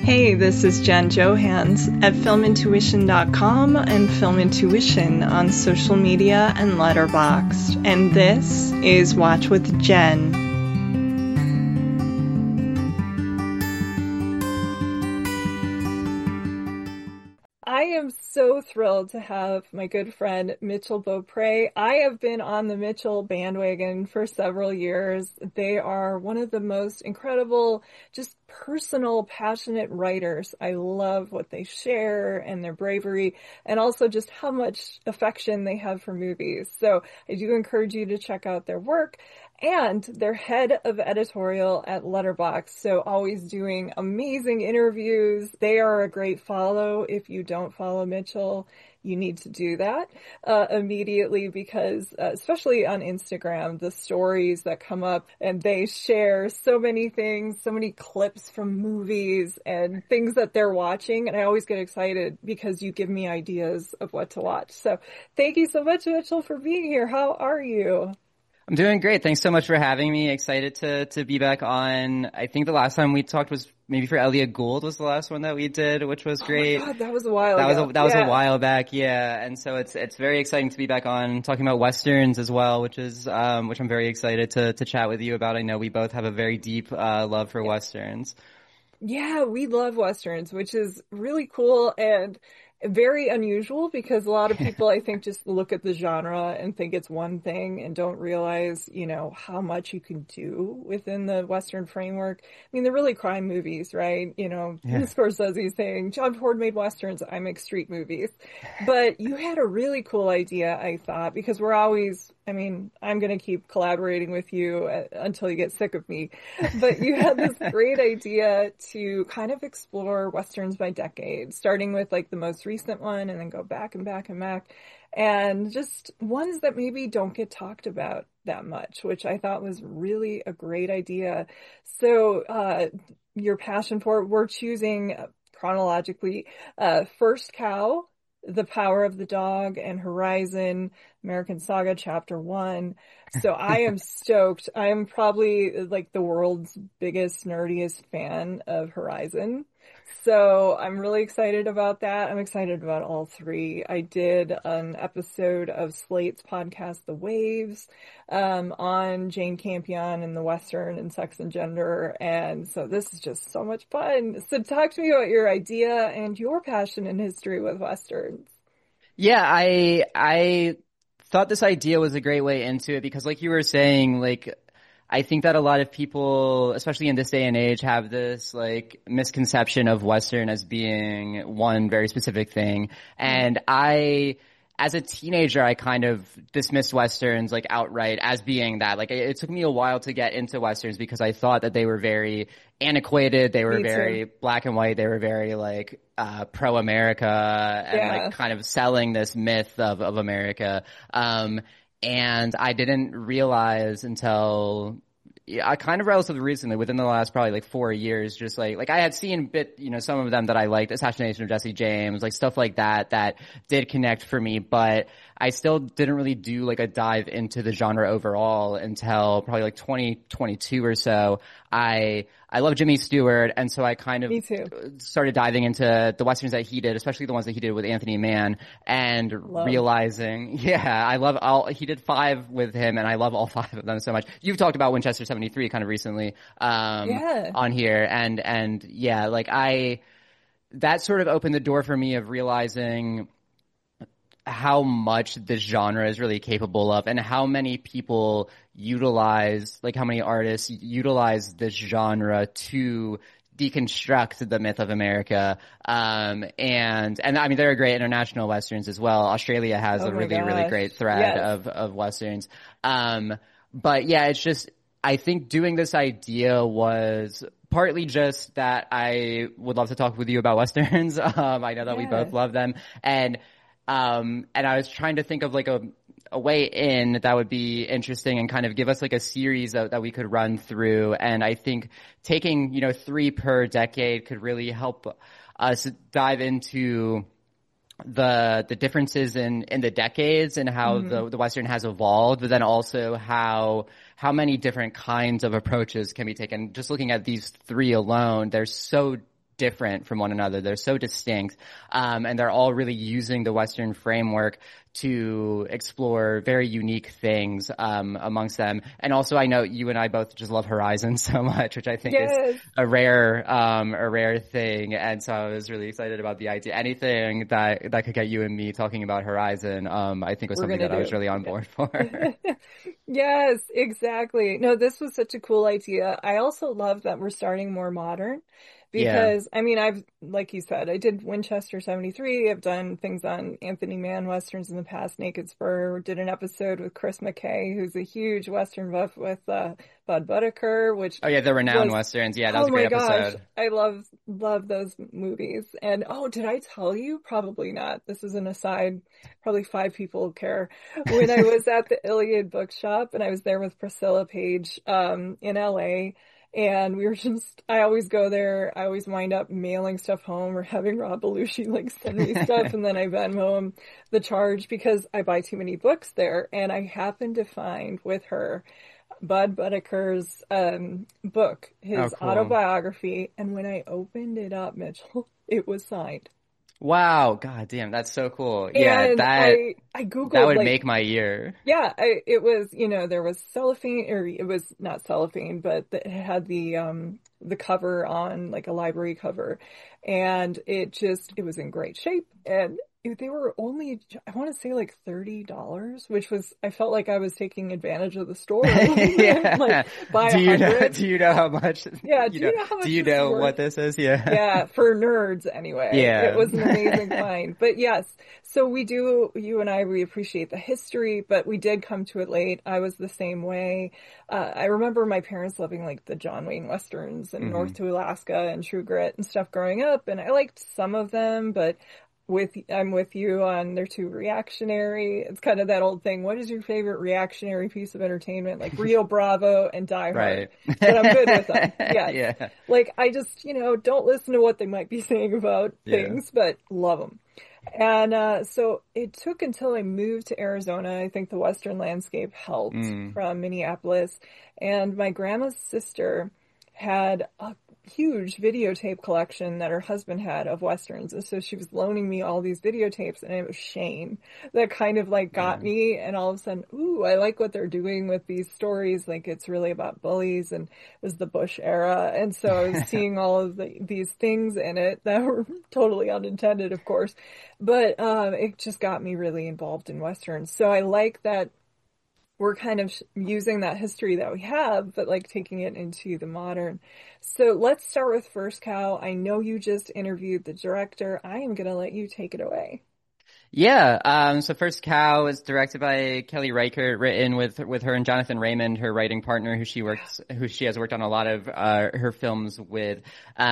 Hey, this is Jen Johans at filmintuition.com and Film Intuition on social media and Letterboxd. And this is Watch with Jen. I am so thrilled to have my good friend Mitchell Beaupre. I have been on the Mitchell bandwagon for several years. They are one of the most incredible, just personal, passionate writers. I love what they share and their bravery, and also just how much affection they have for movies. So I do encourage you to check out their work. And they're head of editorial at Letterboxd, so always doing amazing interviews. They are a great follow. If you don't follow Mitchell, you need to do that immediately because, especially on Instagram, the stories that come up and they share so many things, so many clips from movies and things that they're watching. And I always get excited because you give me ideas of what to watch. So thank you so much, Mitchell, for being here. How are you? I'm doing great. Thanks so much for having me. Excited to be back on. I think the last time we talked was maybe for Elliot Gould was the last one that we did, which was great. Oh my God, that was a while ago. That was a while back, yeah. And so it's very exciting to be back on talking about Westerns as well, which I'm very excited to chat with you about. I know we both have a very deep love for Westerns. Yeah, we love Westerns, which is really cool and very unusual because a lot of people, I think, just look at the genre and think it's one thing and don't realize, how much you can do within the Western framework. I mean, they're really crime movies, right? Scorsese saying, John Ford made Westerns, I make street movies. But you had a really cool idea, I thought, because I'm going to keep collaborating with you until you get sick of me. But you had this great idea to kind of explore Westerns by decade, starting with like the most recent one and then go back and back and back. And just ones that maybe don't get talked about that much, which I thought was really a great idea. So your passion for it, we're choosing chronologically First Cow, The Power of the Dog, and Horizon, American Saga Chapter 1. So I am stoked. I am probably like the world's biggest, nerdiest fan of Horizon. So I'm really excited about that. I'm excited about all three. I did an episode of Slate's podcast, The Waves, on Jane Campion and the Western and sex and gender. And so this is just so much fun. So talk to me about your idea and your passion and history with Westerns. Yeah, I thought this idea was a great way into it because like you were saying, like, I think that a lot of people, especially in this day and age, have this like misconception of Western as being one very specific thing. And as a teenager, I kind of dismissed Westerns like outright as being that. Like it took me a while to get into Westerns because I thought that they were very antiquated. They were very black and white. They were very like pro-America and like kind of selling this myth of America. And I didn't realize until I kind of relatively recently, within the last probably like 4 years, just like I had seen some of them that I liked, Assassination of Jesse James, like stuff like that did connect for me, but I still didn't really do like a dive into the genre overall until probably like 2022 or so. I love Jimmy Stewart, and so I kind of started diving into the Westerns that he did, especially the ones that he did with Anthony Mann, and realizing, he did 5 with him, and I love all 5 of them so much. You've talked about Winchester 73 kind of recently, on here, and that sort of opened the door for me of realizing how much this genre is really capable of and how many people how many artists utilize this genre to deconstruct the myth of America. And I mean, there are great international Westerns as well. Australia has a really great thread of Westerns. But yeah, it's just, I think doing this idea was partly just that I would love to talk with you about Westerns. I know that we both love them. And I was trying to think of like a way in that would be interesting and kind of give us like a series that we could run through. And I think taking, 3 per decade could really help us dive into the differences in the decades and how the Western has evolved, but then also how many different kinds of approaches can be taken. Just looking at these 3 alone, they're so different from one another. They're so distinct. And they're all really using the Western framework to explore very unique things amongst them. And also, I know you and I both just love Horizon so much, which I think Yes. is a rare thing. And so I was really excited about the idea. Anything that could get you and me talking about Horizon, I think was We're something gonna that I was do. really on board for. Yes, exactly. No, this was such a cool idea. I also love that we're starting more modern Yeah. because, I mean, like you said, I did Winchester 73. I've done things on Anthony Mann Westerns in the past, Naked Spur, did an episode with Chris McKay, who's a huge Western buff with, Bud Whitaker, which Oh yeah, the renowned was, Westerns. Yeah, that was oh a my great gosh, episode. I love those movies. And oh, did I tell you? Probably not. This is an aside. Probably 5 people care. When I was at the Iliad Bookshop and I was there with Priscilla Page, in LA, and we were just, I always go there. I always wind up mailing stuff home or having Rob Belushi like send me stuff and then I Venmo him the charge because I buy too many books there. And I happened to find with her Bud Whitaker's book, Oh, his cool. autobiography, and when I opened it up, Mitchell, it was signed. Wow, god damn, that's so cool. Yeah, And that I that Googled would like, make my year. yeah, it was, there was cellophane, or it was not cellophane, but it had the cover on like a library cover, and it was in great shape, and they were only, I want to say like $30, which was, I felt like I was taking advantage of the store, Yeah. like buy 100. Do you know how much Yeah, do you know how do much you this is know worth? what this is? Yeah. Yeah, for nerds anyway. It Yeah. was an amazing find. But yes, so you and I, we appreciate the history, but we did come to it late. I was the same way. I remember my parents loving like the John Wayne Westerns and Hmm. North to Alaska and True Grit and stuff growing up, and I liked some of them, but I'm with you on they're too reactionary. It's kind of that old thing. What is your favorite reactionary piece of entertainment? Like Rio Bravo and Die Hard. Right. But I'm good with them. Yes. Yeah. Like I just, don't listen to what they might be saying about Yeah. things, but love them. And so it took until I moved to Arizona. I think the Western landscape helped Mm. from Minneapolis. And my grandma's sister had a huge videotape collection that her husband had of Westerns. And so she was loaning me all these videotapes, and it was Shane that kind of like got Yeah. me. And all of a sudden, ooh, I like what they're doing with these stories. Like it's really about bullies, and it was the Bush era. And so I was seeing all of these things in it that were totally unintended, of course. But it just got me really involved in Westerns. So I like that we're kind of using that history that we have, but like taking it into the modern. So let's start with First Cow. I know you just interviewed the director. I am going to let you take it away. Yeah. So First Cow is directed by Kelly Reichardt, written with her and Jonathan Raymond, her writing partner, who she has worked on a lot of her films with.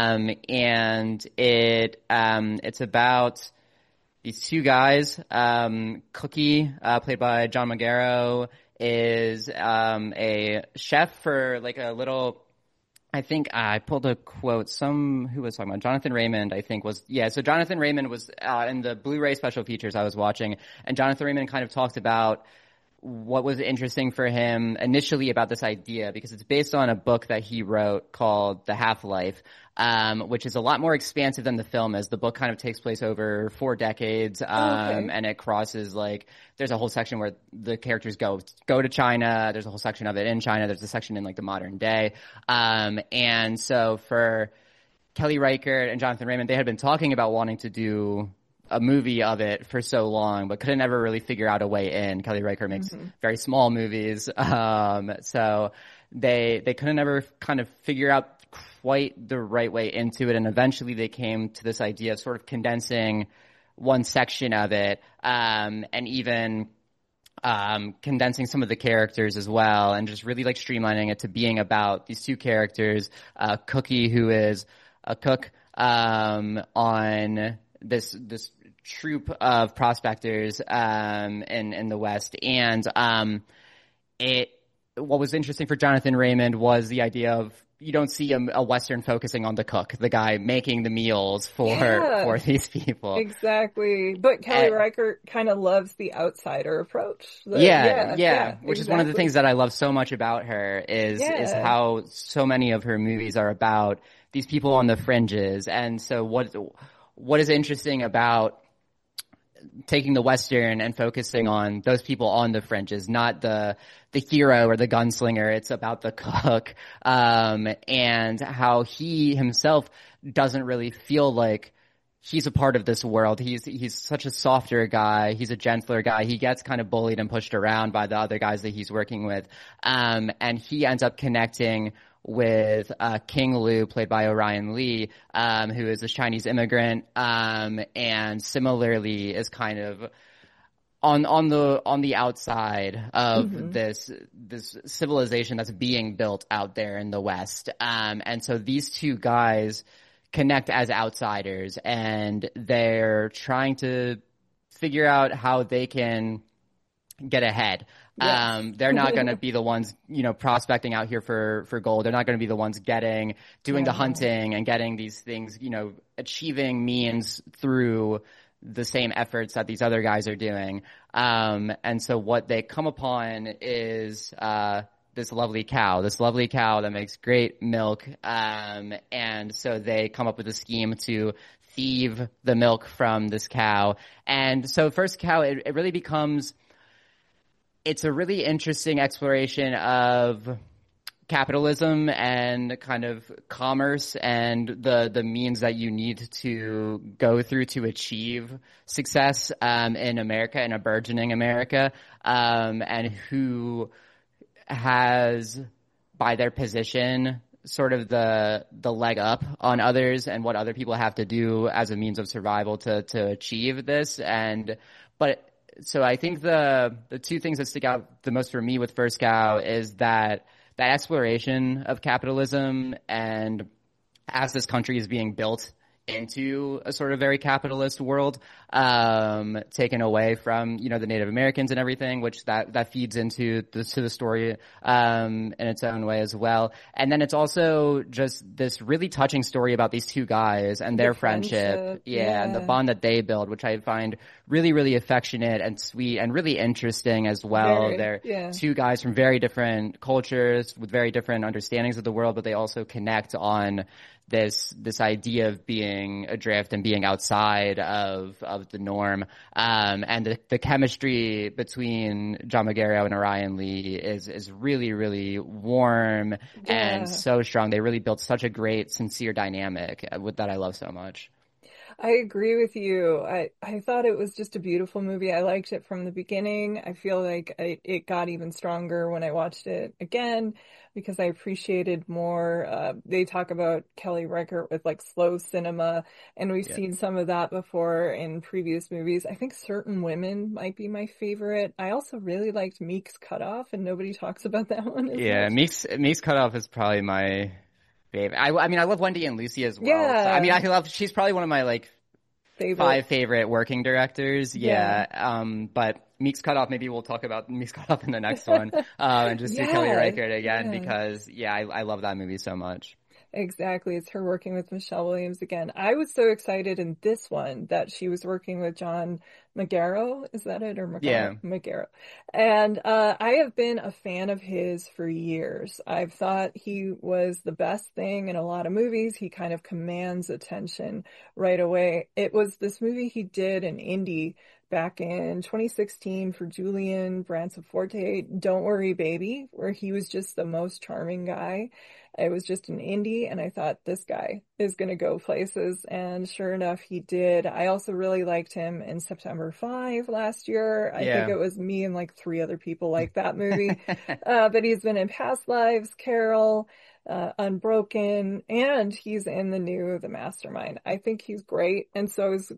And it's about these two guys. Cookie, played by John Magaro, is a chef for like a little. I think I pulled a quote. Who was talking about Jonathan Raymond? I think So Jonathan Raymond was in the Blu-ray special features I was watching, and Jonathan Raymond kind of talked about what was interesting for him initially about this idea, because it's based on a book that he wrote called The Half-Life, which is a lot more expansive than the film is. The book kind of takes place over 4 decades, Okay. and it crosses there's a whole section where the characters go to China. There's a whole section of it in China. There's a section in like the modern day. And so for Kelly Reichardt and Jonathan Raymond, they had been talking about wanting to do a movie of it for so long, but couldn't ever really figure out a way in. Kelly Reichardt makes very small movies. So they couldn't ever kind of figure out quite the right way into it. And eventually they came to this idea of sort of condensing one section of it, and even condensing some of the characters as well, and just really like streamlining it to being about these two characters, Cookie, who is a cook on this troupe of prospectors in the West, and what was interesting for Jonathan Raymond was the idea of you don't see a Western focusing on the cook, the guy making the meals for these people. Exactly. But Kelly Reichardt kind of loves the outsider approach. Yeah. Which is one of the exactly. things that I love so much about her is how so many of her movies are about these people on the fringes. And so what is interesting about taking the Western and focusing on those people on the fringes, not the hero or the gunslinger. It's about the cook, and how he himself doesn't really feel like he's a part of this world. He's such a softer guy. He's a gentler guy. He gets kind of bullied and pushed around by the other guys that he's working with. And he ends up connecting with King Lu, played by Orion Lee, who is a Chinese immigrant, and similarly is kind of on the outside of this civilization that's being built out there in the West. And so these two guys connect as outsiders, and they're trying to figure out how they can get ahead. Yes. They're not going to be the ones, prospecting out here for gold. They're not going to be the ones doing the hunting and getting these things, achieving means through the same efforts that these other guys are doing. And so what they come upon is, this lovely cow that makes great milk. And so they come up with a scheme to thieve the milk from this cow. And so first cow, it really becomes, it's a really interesting exploration of capitalism and kind of commerce and the means that you need to go through to achieve success, in America, in a burgeoning America, and who has, by their position, sort of the leg up on others and what other people have to do as a means of survival to achieve this. So I think the two things that stick out the most for me with First Cow is that exploration of capitalism, and as this country is being built into a sort of very capitalist world, taken away from, the Native Americans and everything, which that feeds into the story, in its own way as well. And then it's also just this really touching story about these two guys and their friendship. Yeah. And the bond that they build, which I find really, really affectionate and sweet and really interesting as well. They're two guys from very different cultures with very different understandings of the world, but they also connect on this idea of being adrift and being outside of the norm. And the chemistry between John Magaro and Orion Lee is really, really warm and so strong. They really built such a great, sincere dynamic that I love so much. I agree with you. I thought it was just a beautiful movie. I liked it from the beginning. I feel like it got even stronger when I watched it again because I appreciated more. They talk about Kelly Reichardt with like slow cinema, and we've seen some of that before in previous movies. I think Certain Women might be my favorite. I also really liked Meek's Cutoff, and nobody talks about that one as much. Meek's Cutoff is probably my favorite. I mean, I love Wendy and Lucy as well. Yeah. So, I mean, she's probably one of my five favorite working directors. Yeah. But Meek's Cutoff, maybe we'll talk about Meek's Cutoff in the next one. And just do Kelly Reichardt again because I love that movie so much. Exactly. It's her working with Michelle Williams again. I was so excited in this one that she was working with John Magaro. Is that it? Or Magaro? Yeah. Magaro. And I have been a fan of his for years. I've thought he was the best thing in a lot of movies. He kind of commands attention right away. It was this movie he did in Indie back in 2016 for Julian Branciforte, Don't Worry Baby, where he was just the most charming guy. It was just an indie, and I thought this guy is going to go places, and sure enough, he did. I also really liked him in September 5 last year. I think it was me and like 3 other people like that movie. But he's been in Past Lives, Carol, Unbroken, and he's in the new The Mastermind. I think he's great, and so it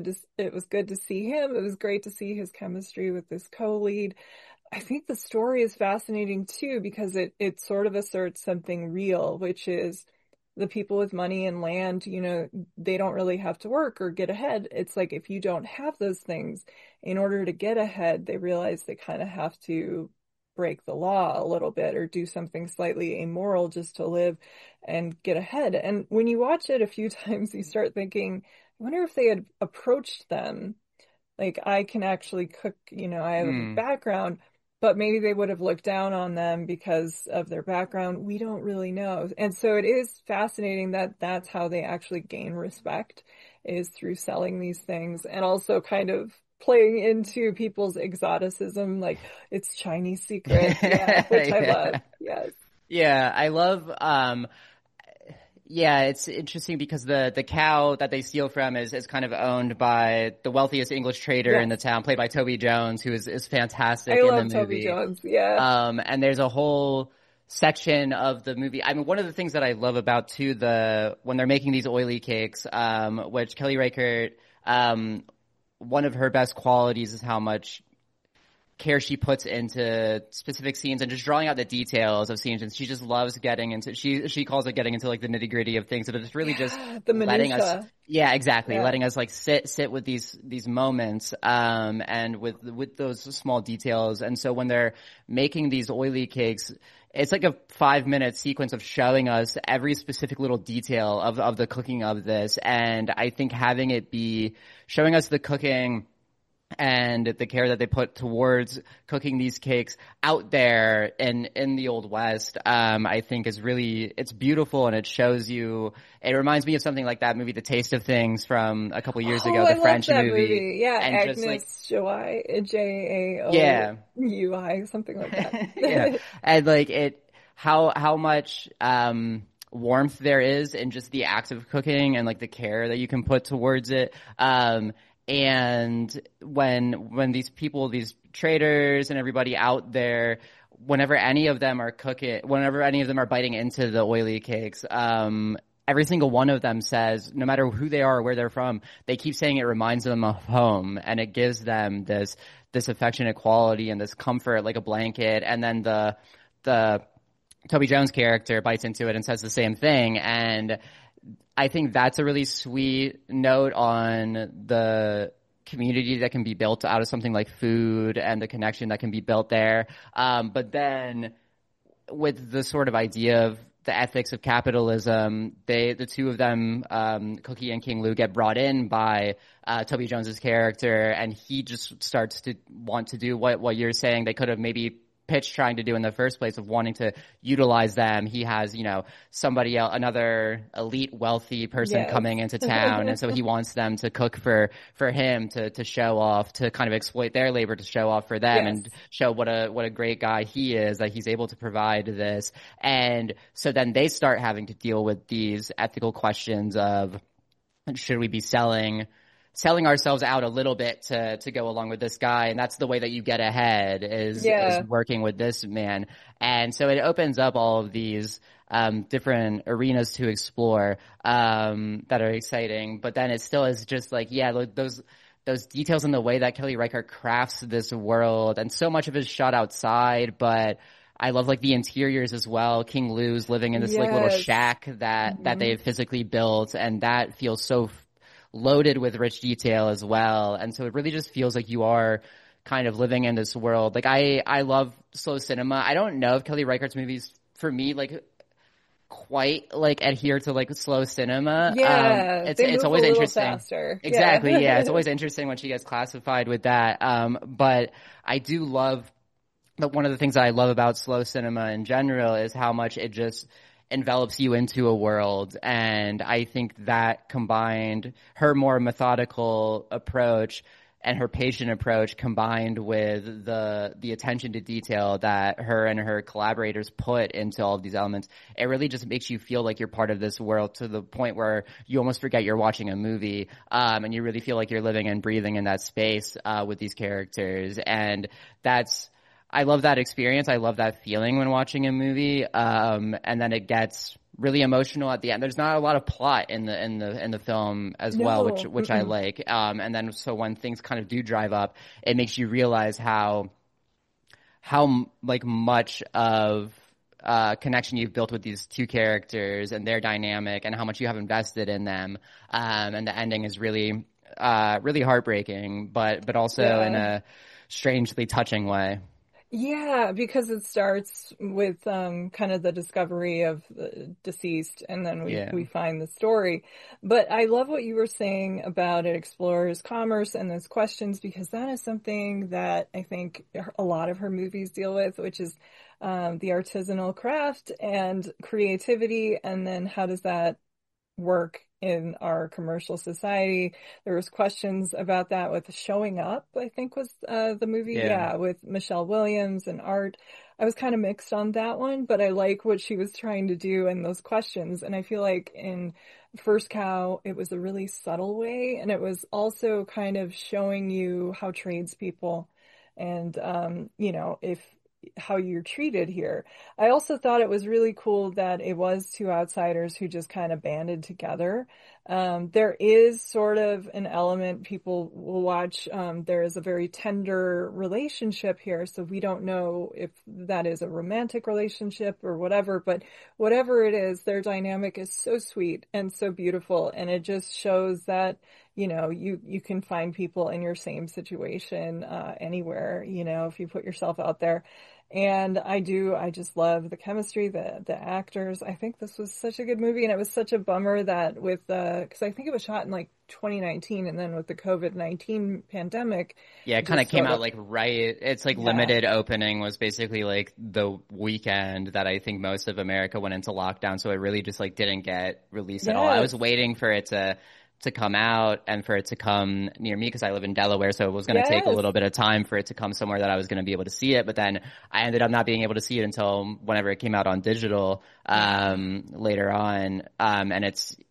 was good to see him. It was great to see his chemistry with this co-lead. I think the story is fascinating too because it sort of asserts something real, which is the people with money and land, they don't really have to work or get ahead. It's like if you don't have those things, in order to get ahead, they realize they kind of have to break the law a little bit or do something slightly amoral just to live and get ahead. And when you watch it a few times, you start thinking, I wonder if they had approached them like, I can actually cook, I have a background. but maybe they would have looked down on them because of their background. We don't really know. And so it is fascinating that that's how they actually gain respect, is through selling these things, and also kind of playing into people's exoticism, like it's Chinese secret. Yeah, which I love. Yeah. Yes. Yeah, I love yeah, it's interesting because the cow that they steal from is kind of owned by the wealthiest English trader in Yes. the town, played by Toby Jones, who is fantastic I in the love Toby movie. Jones. Yeah. And there's a whole section of the movie. I mean, one of the things that I love about too, when they're making these oily cakes, which Kelly Reichardt, one of her best qualities is how much care she puts into specific scenes and just drawing out the details of scenes. And she just loves getting into, she calls it getting into like the nitty gritty of things. So it's really just The letting us, minutia. yeah, exactly. Yeah. Letting us like sit with these moments, and with those small details. And so when they're making these oily cakes, it's like a 5-minute sequence of showing us every specific little detail of the cooking of this. And I think having it be showing us the cooking and the care that they put towards cooking these cakes out there in the Old West, I think is really, it's beautiful, and it shows you, it reminds me of something like that movie, The Taste of Things, from a couple years ago, I the love French that movie. Yeah, And Agnes just like, Joy, yeah. Jaoui, something like that. Yeah. And like how much, warmth there is in just the act of cooking, and like the care that you can put towards it. And when these people, these traders and everybody out there, whenever any of them are biting into the oily cakes, every single one of them says, no matter who they are or where they're from, they keep saying it reminds them of home, and it gives them this affectionate quality and this comfort, like a blanket. And then the Toby Jones character bites into it and says the same thing. And I think that's a really sweet note on the community that can be built out of something like food, and the connection that can be built there. But then with the sort of idea of the ethics of capitalism, the two of them, Cookie and King Lou, get brought in by Toby Jones's character, and he just starts to want to do what you're saying they could have maybe pitch trying to do in the first place, of wanting to utilize them. He has, somebody else, another elite wealthy person coming into town, and so he wants them to cook for him, to show off, to kind of exploit their labor, to show off for them, and show what a great guy he is, that he's able to provide this. And so then they start having to deal with these ethical questions of, should we be selling ourselves out a little bit to go along with this guy? And that's the way that you get ahead, is working with this man. And so it opens up all of these different arenas to explore that are exciting. But then it still is just like, those details in the way that Kelly Reichardt crafts this world. And so much of it is shot outside, but I love like the interiors as well. King Lou's living in this like little shack that they've physically built, and that feels so loaded with rich detail as well. And so it really just feels like you are kind of living in this world. Like I love slow cinema. I don't know if Kelly Reichardt's movies, for me, like quite like adhere to like slow cinema. Yeah, it's always interesting. Faster. Exactly. Yeah. It's always interesting when she gets classified with that. But I do love that. One of the things that I love about slow cinema in general is how much it just envelops you into a world. And I think that combined, her more methodical approach and her patient approach, combined with the attention to detail that her and her collaborators put into all of these elements, it really just makes you feel like you're part of this world, to the point where you almost forget you're watching a movie, and you really feel like you're living and breathing in that space with these characters. And I love that experience. I love that feeling when watching a movie. And then it gets really emotional at the end. There's not a lot of plot in the film as well, which I like. And then so when things kind of do drive up, it makes you realize how like much of connection you've built with these two characters and their dynamic, and how much you have invested in them. And the ending is really really heartbreaking, but also in a strangely touching way. Yeah, because it starts with kind of the discovery of the deceased, and then Yeah. we find the story. But I love what you were saying about it explores commerce and those questions, because that is something that I think a lot of her movies deal with, which is the artisanal craft and creativity, and then how does that work in our commercial society. There was questions about that with Showing Up, I think was the movie. Yeah. Yeah, with Michelle Williams and Art. I was kind of mixed on that one, but I like what she was trying to do in those questions. And I feel like in First Cow, it was a really subtle way, and it was also kind of showing you how tradespeople and if how you're treated here. I also thought it was really cool that it was two outsiders who just kind of banded together. There is sort of an element people will watch. There is a very tender relationship here, so we don't know if that is a romantic relationship or whatever, but whatever it is, their dynamic is so sweet and so beautiful, and it just shows that you can find people in your same situation anywhere, if you put yourself out there. And I just love the chemistry, the actors. I think this was such a good movie, and it was such a bummer that because I think it was shot in like 2019, and then with the COVID-19 pandemic, Yeah, it it kind of just came sort out of, like right. It's like yeah, limited opening was basically like the weekend that I think most of America went into lockdown. So it really just like didn't get released at all. I yes, was waiting for it to come out and for it to come near me because I live in Delaware. So it was going to take a yes, little bit of time for it to come somewhere that I was going to be able to see it. But then I ended up not being able to see it until whenever it came out on digital, yeah, later on. And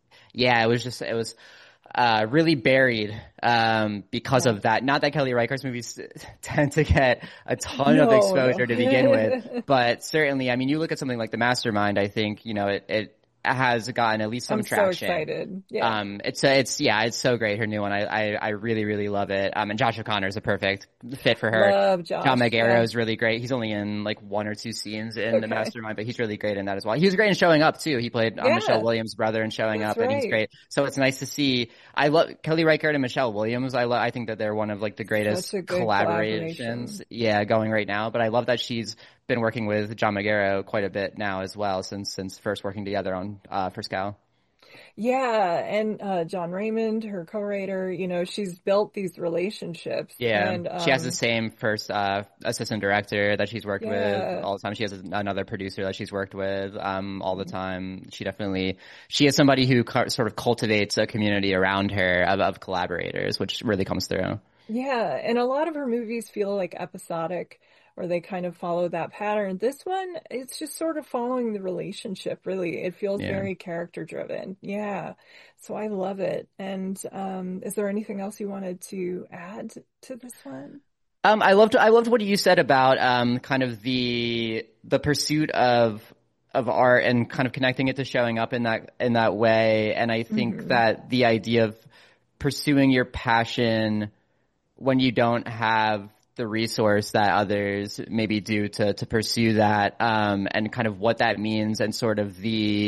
it was really buried because yeah. of that. Not that Kelly Reichardt's movies tend to get a ton of No, exposure to begin with, no. but certainly, I mean, you look at something like The Mastermind, I think, it has gotten at least some I'm so traction. excited. Yeah. It's so great. Her new one, I really, really love it. And Josh O'Connor is a perfect fit for her. Love John Josh. Magaro Yeah. is really great. He's only in like one or two scenes in The Okay. Mastermind, but he's really great in that as well. He was great in Showing Up too. He played Michelle Yeah, Williams' brother in Showing that's Up, and he's right. great. So it's nice to see. I love Kelly Reichardt and Michelle Williams. I think that they're one of like the Such greatest a good collaborations, collaboration. yeah, going right now. But I love that she's been working with John Magaro quite a bit now as well since first working together on First Cow. Yeah, and John Raymond, her co-writer, she's built these relationships, Yeah, and she has the same first assistant director that she's worked with yeah, all the time. She has another producer that she's worked with all the time. She is somebody who sort of cultivates a community around her of collaborators, which really comes through. yeah, and a lot of her movies feel like episodic, or they kind of follow that pattern. This one, it's just sort of following the relationship, really. It feels Yeah. very character driven. Yeah, so I love it. And is there anything else you wanted to add to this one? I loved what you said about kind of the pursuit of art and kind of connecting it to showing up in that way. And I think Hmm. that the idea of pursuing your passion when you don't have the resource that others maybe do to pursue that, and kind of what that means and sort of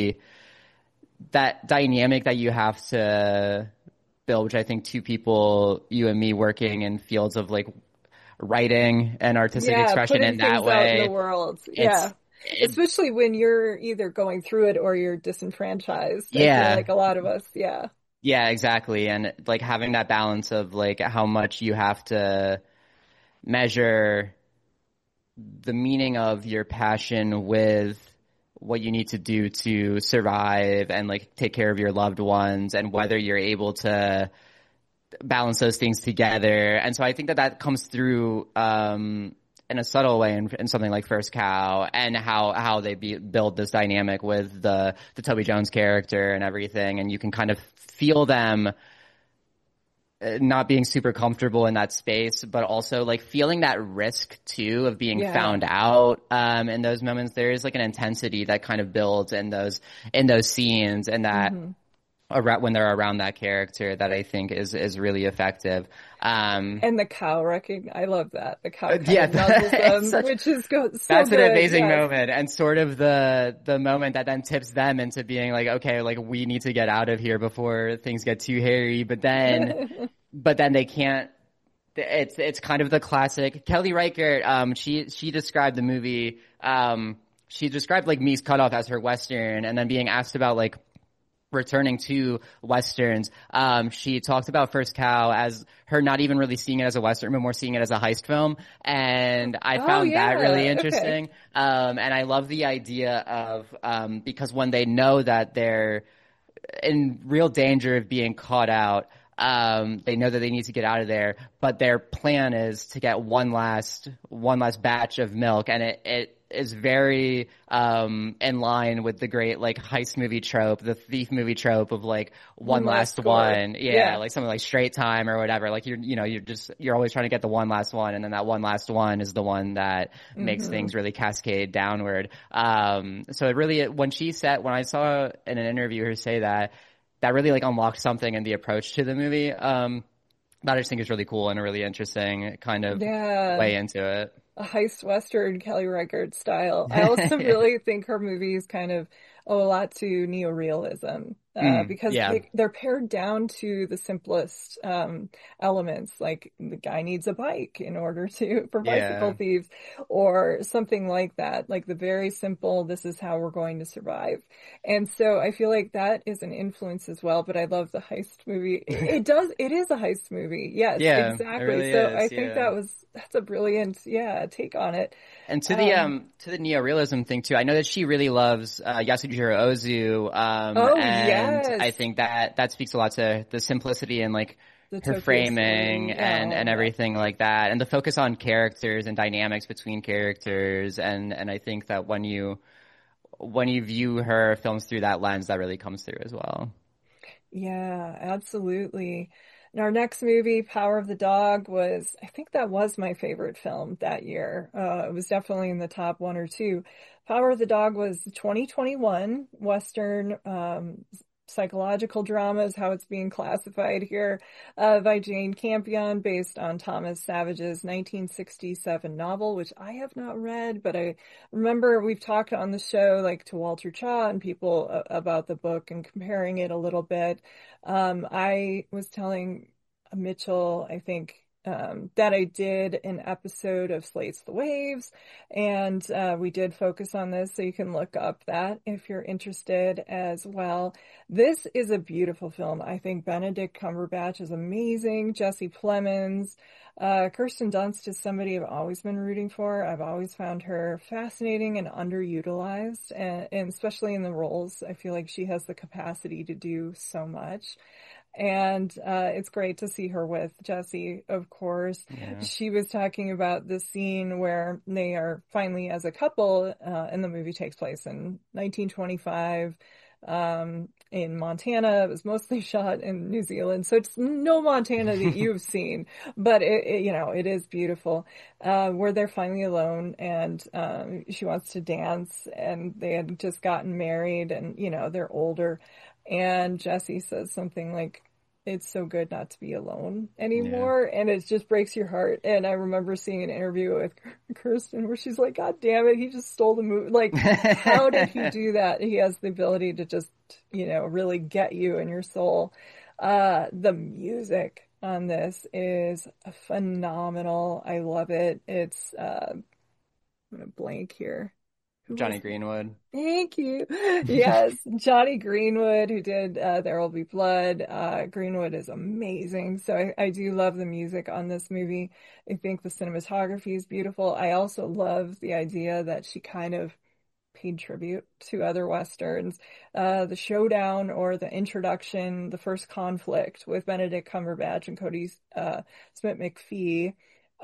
that dynamic that you have to build, which I think two people, you and me, working in fields of like writing and artistic Yeah, expression putting in that things out in the way, world. it's Yeah. Especially when you're either going through it or you're disenfranchised. I feel yeah. like a lot of us, yeah. Yeah, exactly. And like having that balance of like how much you have to measure the meaning of your passion with what you need to do to survive and like take care of your loved ones and whether you're able to balance those things together. And so I think that comes through in a subtle way in something like First Cow and how they build this dynamic with the Toby Jones character and everything. And you can kind of feel them not being super comfortable in that space, but also like feeling that risk too of being Yeah. found out in those moments. There is like an intensity that kind of builds in those scenes and that Hmm. when they're around that character that I think is really effective. And the cow wrecking, I love that. The cow kind Yeah, of nuzzles it's them, such which is so that's an good. amazing Yes. moment and sort of the moment that then tips them into being like, okay, like we need to get out of here before things get too hairy. But then they can't it's kind of the classic Kelly Reichardt. She described the movie. She described like Me's Cutoff as her Western, and then being asked about like returning to Westerns, she talked about First Cow as her not even really seeing it as a Western, but more seeing it as a heist film. And I Oh found that really yeah. Okay. interesting. And I love the idea of, because when they know that they're in real danger of being caught out, they know that they need to get out of there, but their plan is to get one last batch of milk, and it is very in line with the great like heist movie trope, the thief movie trope of like one One last last score. one. Yeah, Yeah. like something like Straight Time or whatever. Like you're always trying to get the one last one, and then that one last one is the one that makes Hmm. things really cascade downward. So it really, when I saw in an interview her say that, that really like unlocked something in the approach to the movie. That I just think is really cool and a really interesting kind of Yeah. way into A heist western Kelly Reichardt style. I also it. really think her movies kind of owe a lot to neorealism, because Yeah, they're pared down to the simplest elements. Like the guy needs a bike in order to for bicycle yeah. thieves, or something like that. Like the very simple, this is how we're going to survive. And so I feel like that is an influence as well. But I love the heist movie. It is a heist movie. Yes, Yeah, it exactly. really So I is. think Yeah. that's a brilliant, yeah, take on it. And Um, to the neorealism thing too, I know that she really loves Yasujiro Ozu, oh and yes, I think that that speaks a lot to the simplicity and like the her Tokyo framing story. Oh and yeah. everything like that, and the focus on characters and dynamics between characters, and I think that when you view her films through that lens, that really comes through as well. Yeah, absolutely. And our next movie, Power of the Dog, I think that was my favorite film that year. It was definitely in the top one or two. Power of the Dog was 2021 Western, psychological drama is how it's being classified here, by Jane Campion, based on Thomas Savage's 1967 novel, which I have not read, but I remember we've talked on the show, like to Walter Chaw and people about the book and comparing it a little bit. I was telling Mitchell, I think, that I did an episode of Slates the Waves, and we did focus on this, so you can look up that if you're interested as well. This is a beautiful film. I think Benedict Cumberbatch is amazing. Jesse Plemons. Kirsten Dunst is somebody I've always been rooting for. I've always found her fascinating and underutilized, and especially in the roles. I feel like she has the capacity to do so much. And it's great to see her with Jesse, of course. Yeah. She was talking about the scene where they are finally as a couple, and the movie takes place in 1925, in Montana. It was mostly shot in New Zealand, so it's no Montana that you've seen, but it is beautiful. Where they're finally alone, and she wants to dance, and they had just gotten married, and they're older. And Jesse says something like, it's so good not to be alone Yeah. anymore. And it just breaks your heart. And I remember seeing an interview with Kirsten where she's like, God damn it, he just stole the movie. Like, how did he do that? He has the ability to just, really get you in your soul. The music on this is phenomenal. I love it. I'm going to blank here. Who was Johnny Greenwood. Thank you. Yes, Johnny Greenwood, who did There Will Be Blood. Greenwood is amazing. So I do love the music on this movie. I think the cinematography is beautiful. I also love the idea that she kind of paid tribute to other Westerns. The showdown or the introduction, the first conflict with Benedict Cumberbatch and Cody Smith McPhee,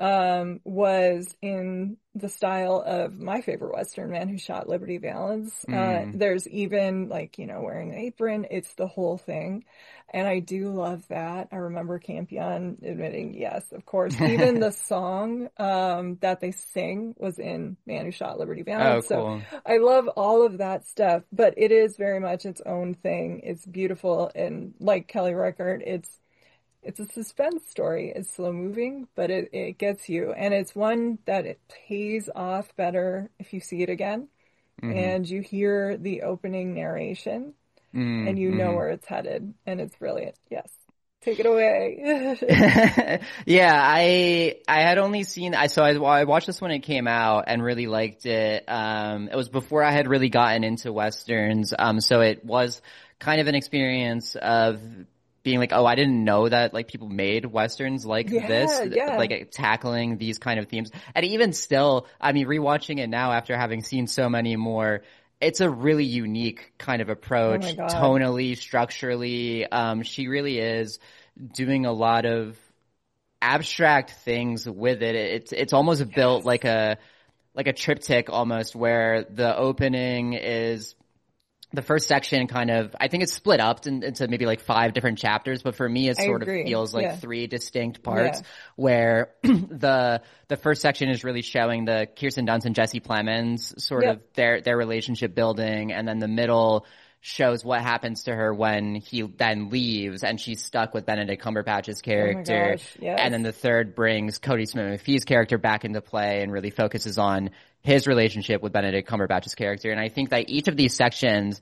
was in the style of my favorite Western, Man Who Shot Liberty Valance. Mm. There's even like, wearing an apron. It's the whole thing. And I do love that. I remember Campion admitting, yes, of course, even the song, that they sing was in Man Who Shot Liberty Oh, Valance. So cool. I love all of that stuff, but it is very much its own thing. It's beautiful. And like Kelly Reichardt, it's a suspense story. It's slow moving, but it gets you. And it's one that it pays off better if you see it again Hmm. and you hear the opening narration and you know Mm-hmm. where it's headed. And it's brilliant. Yes. Take it away. Yeah, I had only seen I watched this when it came out and really liked it. It was before I had really gotten into westerns. So it was kind of an experience of being like, oh, I didn't know that like people made westerns like this, Yeah. like tackling these kind of themes. And even still, I mean, rewatching it now after having seen so many more, it's a really unique kind of Oh my approach, God. tonally, structurally. She really is doing a lot of abstract things with it. It's almost built Yes. like a triptych almost, where the opening is the first section kind of, I think it's split up into maybe like 5 different chapters, but for me it I sort of agree. feels like Yeah. 3 distinct Yeah. parts, where the first section is really showing the Kirsten Dunst and Jesse Plemons sort of Yep. their relationship building, and then the middle shows what happens to her when he then leaves and she's stuck with Benedict Cumberbatch's Oh my character. gosh. Yes. And then the third brings Cody Smith-McPhee's character back into play and really focuses on his relationship with Benedict Cumberbatch's character. And I think that each of these sections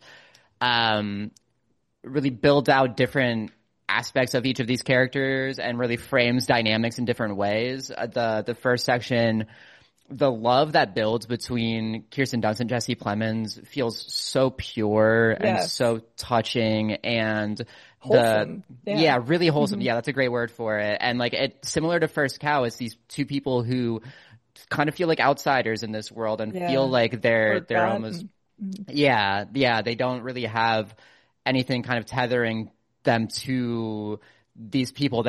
really builds out different aspects of each of these characters and really frames dynamics in different ways. The first section, the love that builds between Kirsten Dunst and Jesse Plemons feels so pure and Yes. so touching, and Wholesome. Yeah. really wholesome. Yeah, that's a great word for it. And like it, similar to First Cow, it's these two people who kind of feel like outsiders in this world and Yeah. feel like they're almost Forgotten. they don't really have anything kind of tethering them to these people.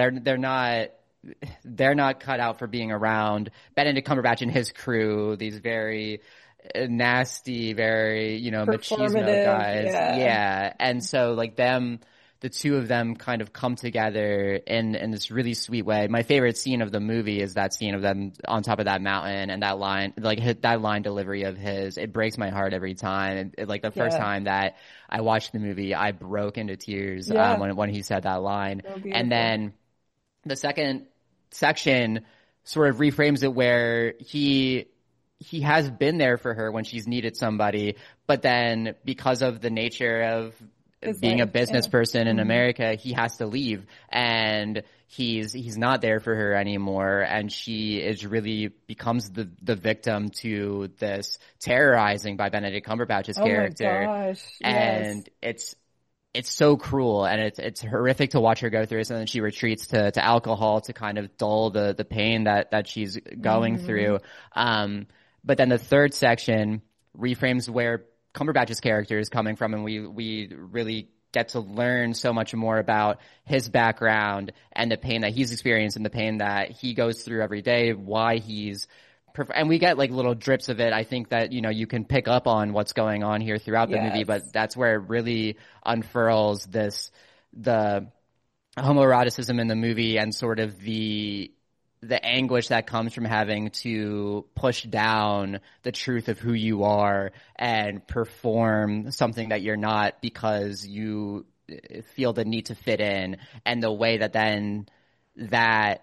They're not cut out for being around Benedict Cumberbatch and his crew, these very nasty, very, machismo Performative. guys. Yeah. Yeah. And so like the two of them kind of come together in this really sweet way. My favorite scene of the movie is that scene of them on top of that mountain, and that line, like that line delivery of his, it breaks my heart every time. Like the first Yeah. time that I watched the movie, I broke into tears Yeah. when he said that line. So beautiful. And then the second section sort of reframes it where he has been there for her when she's needed somebody, but then because of the nature of His being a life, business yeah. person in America, he has to leave, and he's not there for her anymore, and she is really becomes the victim to this terrorizing by Benedict Cumberbatch's character. Oh my gosh. And it's so cruel, and it's horrific to watch her go through this, and then she retreats to alcohol to kind of dull the pain that she's going through. But then the third section reframes where Cumberbatch's character is coming from, and we really get to learn so much more about his background and the pain that he's experienced and the pain that he goes through every day, why he's and we get like little drips of it. I think that, you can pick up on what's going on here throughout the Yes. movie, but that's where it really unfurls the homoeroticism in the movie and sort of the anguish that comes from having to push down the truth of who you are and perform something that you're not because you feel the need to fit in, and the way that then that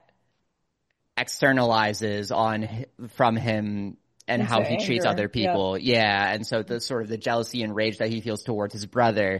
externalizes from him and Into how he treats anger. other people. Yeah. And so the sort of the jealousy and rage that he feels towards his brother,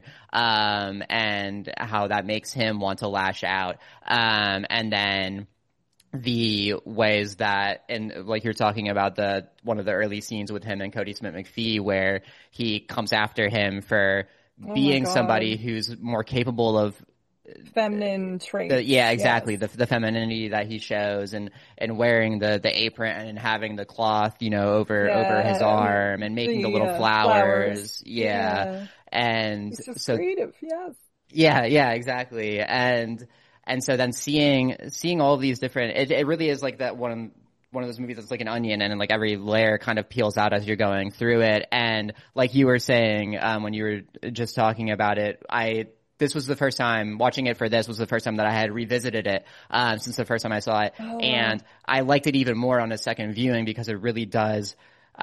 and how that makes him want to lash out. And then the ways that, and like you're talking about one of the early scenes with him and Cody Smith-McPhee, where he comes after him for Oh my being God. somebody who's more capable of Feminine traits. exactly. Yes. The femininity that he shows, and wearing the apron and having the cloth, over his arm, and making the little flowers. Yeah. And It's just so, creative. Yes. yeah, exactly. And so then seeing all of these different, it really is like that one of those movies that's like an onion, and like every layer kind of peels out as you're going through it. And like you were saying, when you were just talking about it, this was the first time watching it was the first time that I had revisited it, since the first time I saw it. Oh, wow. And I liked it even more on a second viewing because it really does,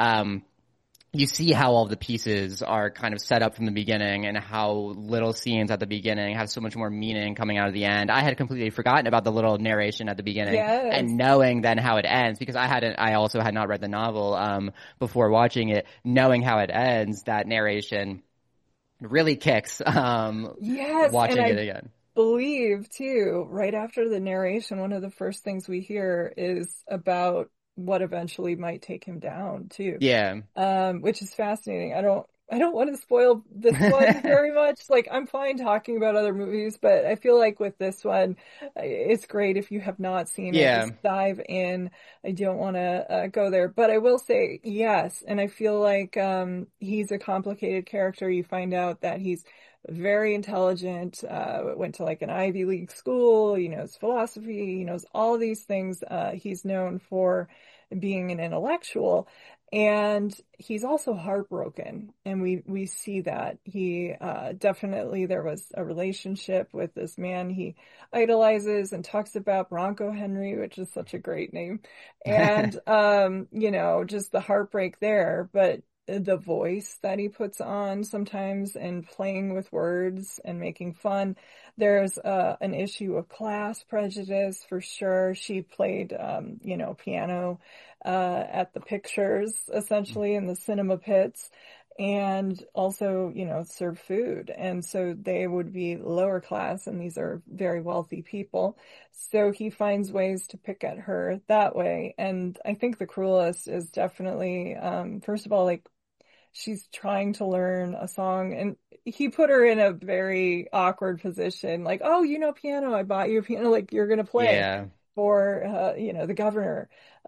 you see how all the pieces are kind of set up from the beginning, and how little scenes at the beginning have so much more meaning coming out of the end. I had completely forgotten about the little narration at the beginning, Yes. and knowing then how it ends, because I also had not read the novel, before watching it, knowing how it ends, that narration really kicks, Yes. watching and it again. believe too, right after the narration, one of the first things we hear is about what eventually might take him down too. Yeah. Which is fascinating. I don't want to spoil this one very much. Like, I'm fine talking about other movies, but I feel like with this one, it's great if you have not seen it, Yeah. just dive in. I don't want to go there, but I will say yes. And I feel like, he's a complicated character. You find out that he's very intelligent, went to like an Ivy League school, he knows philosophy, he knows all these things. He's known for being an intellectual, and he's also heartbroken, and we see that he definitely, there was a relationship with this man he idolizes and talks about, Bronco Henry, which is such a great name, and you know, just the heartbreak there, but the voice that he puts on sometimes and playing with words and making fun. There's an issue of class prejudice for sure. She played, you know, piano at the pictures, essentially in the cinema pits, and also, you know, serve food. And so they would be lower class, and these are very wealthy people. So he finds ways to pick at her that way. And I think the cruelest is definitely, first of all, like, she's trying to learn a song, and he put her in a very awkward position. Like, oh, you know, piano, I bought you a piano, like, you're going to play Yeah. for, you know, the governor,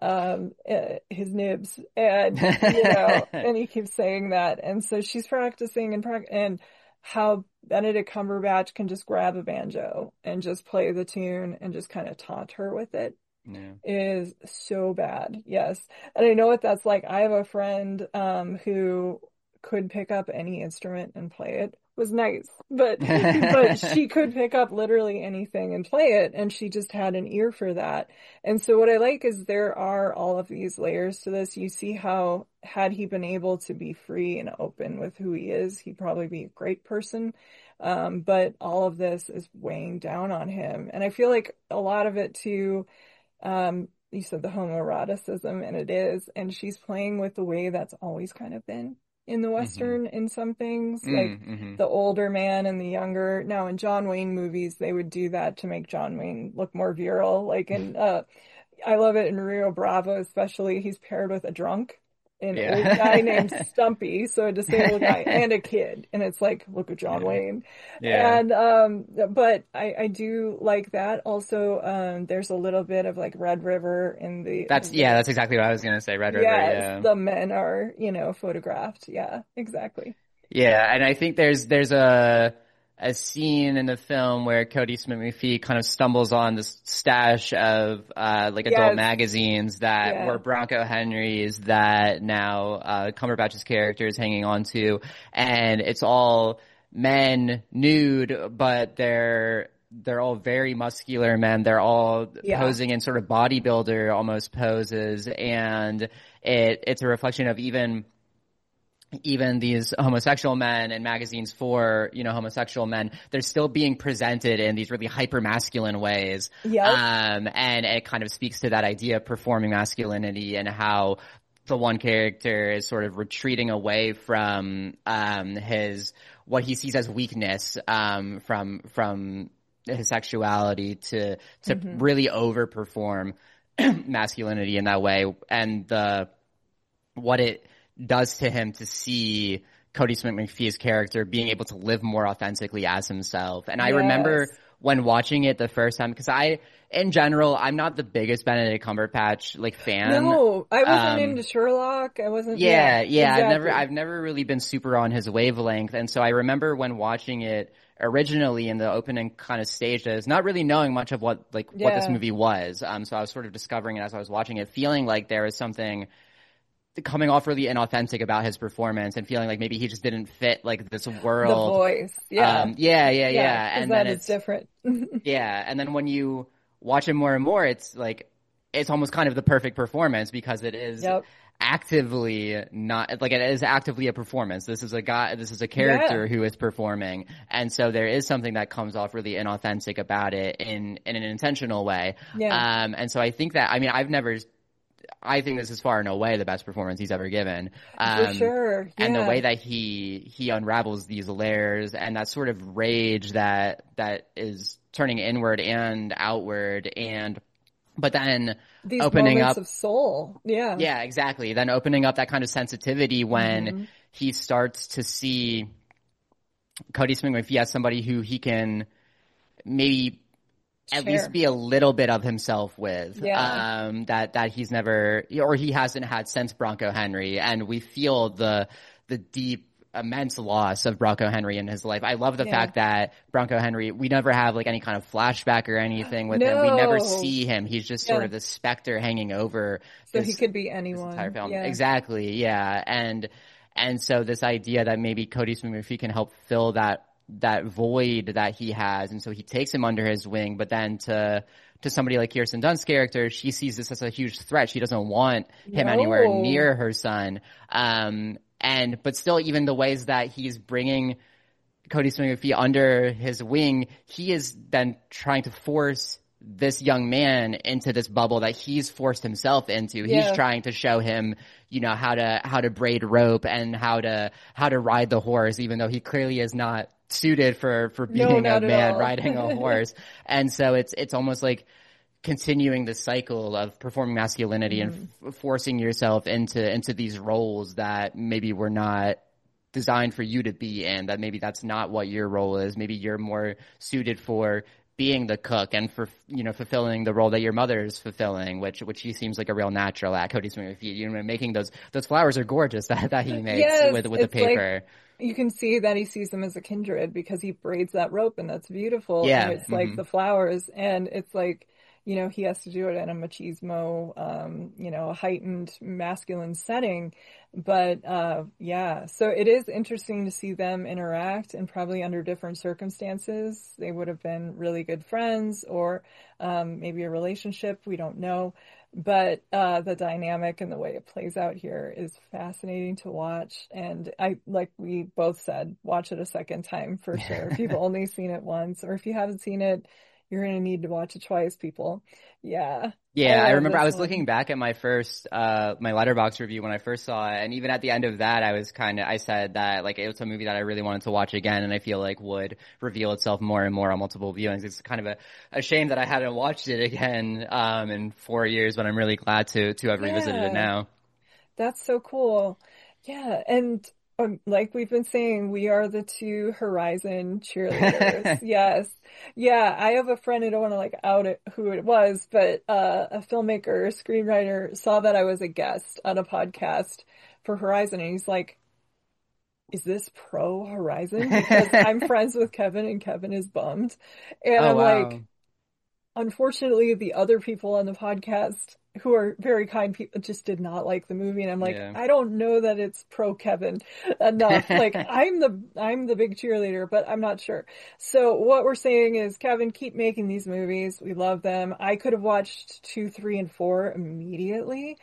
his nibs. And, you know, and he keeps saying that. And so she's practicing and how Benedict Cumberbatch can just grab a banjo and just play the tune and just kind of taunt her with it Yeah. is so bad. Yes. And I know what that's like. I have a friend who could pick up any instrument and play it. Was nice, but she could pick up literally anything and play it, and she just had an ear for that. And so what I like is there are all of these layers to this. You see how, had he been able to be free and open with who he is, he'd probably be a great person. But all of this is weighing down on him. And I feel like a lot of it too, you said the homoeroticism, and it is, and she's playing with the way that's always kind of been in the Western in some things, like the older man and the younger. Now in John Wayne movies, they would do that to make John Wayne look more virile. Like in, I love it in Rio Bravo, especially, he's paired with a drunk, an old guy named Stumpy, so a disabled guy and a kid, and it's like, look at John Wayne. And but I do like that. Also, there's a little bit of like Red River in the That's exactly what I was gonna say. Red River. yes, Yeah. the men are, you know, photographed. Yeah, exactly. Yeah, and I think there's a scene in the film where Cody Smith McPhee kind of stumbles on this stash of like adult magazines that were Bronco Henry's, that now Cumberbatch's character is hanging on to, and it's all men nude, but they're all very muscular men. They're all posing in sort of bodybuilder almost poses, and it's a reflection of even these homosexual men and magazines for, you know, homosexual men, they're still being presented in these really hyper masculine ways. And it kind of speaks to that idea of performing masculinity and how the one character is sort of retreating away from what he sees as weakness from his sexuality to really overperform masculinity in that way, and what it does to him to see Cody Smith McPhee's character being able to live more authentically as himself. And I remember when watching it the first time, because in general, I'm not the biggest Benedict Cumberbatch like fan. No, I wasn't into Sherlock. I wasn't. Exactly. I've never really been super on his wavelength. And so I remember when watching it originally in the opening kind of stages, not really knowing much of what this movie was. So I was sort of discovering it as I was watching it, feeling like there was something coming off really inauthentic about his performance, and feeling like maybe he just didn't fit like this world. The voice, and that then it's different. And then when you watch it more and more, it's like it's almost kind of the perfect performance, because it is actively not like, it is actively a performance. This is a character who is performing, and so there is something that comes off really inauthentic about it in an intentional way. And so I think that, I mean, I've never I think this is far and away the best performance he's ever given. For sure. And the Yeah. way that he unravels these layers and that sort of rage that is turning inward and outward, but then These opening moments up. of soul. Yeah. Yeah, exactly. Then opening up that kind of sensitivity when he starts to see Cody Smith-McPhee as somebody who he can maybe at least Share. be a little bit of himself with. Yeah. That he's never, or he hasn't had since Bronco Henry, and we feel the deep, immense loss of Bronco Henry in his life. I love the fact that Bronco Henry, we never have like any kind of flashback or anything with him. We never see him. He's just sort of this specter hanging over. So he could be anyone. This entire film. Yeah. Exactly. Yeah. And so this idea that maybe Cody Smith-McPhee can help fill that void that he has, and so he takes him under his wing. But then to somebody like Kirsten Dunst's character, she sees this as a huge threat. She doesn't want him anywhere near her son. But still, even the ways that he's bringing Cody Smith-McPhee under his wing, he is then trying to force this young man into this bubble that he's forced himself into. He's trying to show him, how to braid rope and how to ride the horse, even though he clearly is not suited for being a man riding a horse. And so it's almost like continuing the cycle of performing masculinity and forcing yourself into these roles that maybe were not designed for you to be in, that maybe that's not what your role is. Maybe you're more suited for being the cook and for, fulfilling the role that your mother is fulfilling, which she seems like a real natural at. Cody Smith-McPhee, making those flowers are gorgeous that he makes with the paper. Like, you can see that he sees them as a kindred because he braids that rope, and that's beautiful. Yeah. And it's like the flowers, and it's like, he has to do it in a machismo, a heightened masculine setting. But, so it is interesting to see them interact, and probably under different circumstances. They would have been really good friends, or maybe a relationship. We don't know. But the dynamic and the way it plays out here is fascinating to watch. And like we both said, watch it a second time for sure. If you've only seen it once, or if you haven't seen it, you're going to need to watch it twice, people. Yeah. Yeah, I remember I was looking back at my first, my Letterboxd review when I first saw it. And even at the end of that, I said that like it was a movie that I really wanted to watch again, and I feel like would reveal itself more and more on multiple viewings. It's kind of a shame that I hadn't watched it again, in 4 years, but I'm really glad to have revisited it now. That's so cool. Yeah. And like we've been saying, we are the two Horizon cheerleaders. Yes. Yeah. I have a friend, I don't want to like out it, who it was, but a filmmaker, screenwriter saw that I was a guest on a podcast for Horizon, and he's like, is this pro Horizon? Because I'm friends with Kevin, and Kevin is bummed. And I'm like, unfortunately, the other people on the podcast who are very kind people just did not like the movie, and I'm like, I don't know that it's pro Kevin enough. Like, I'm the big cheerleader, but I'm not sure. So what we're saying is, Kevin, keep making these movies. We love them. I could have watched 2, 3, and 4 immediately.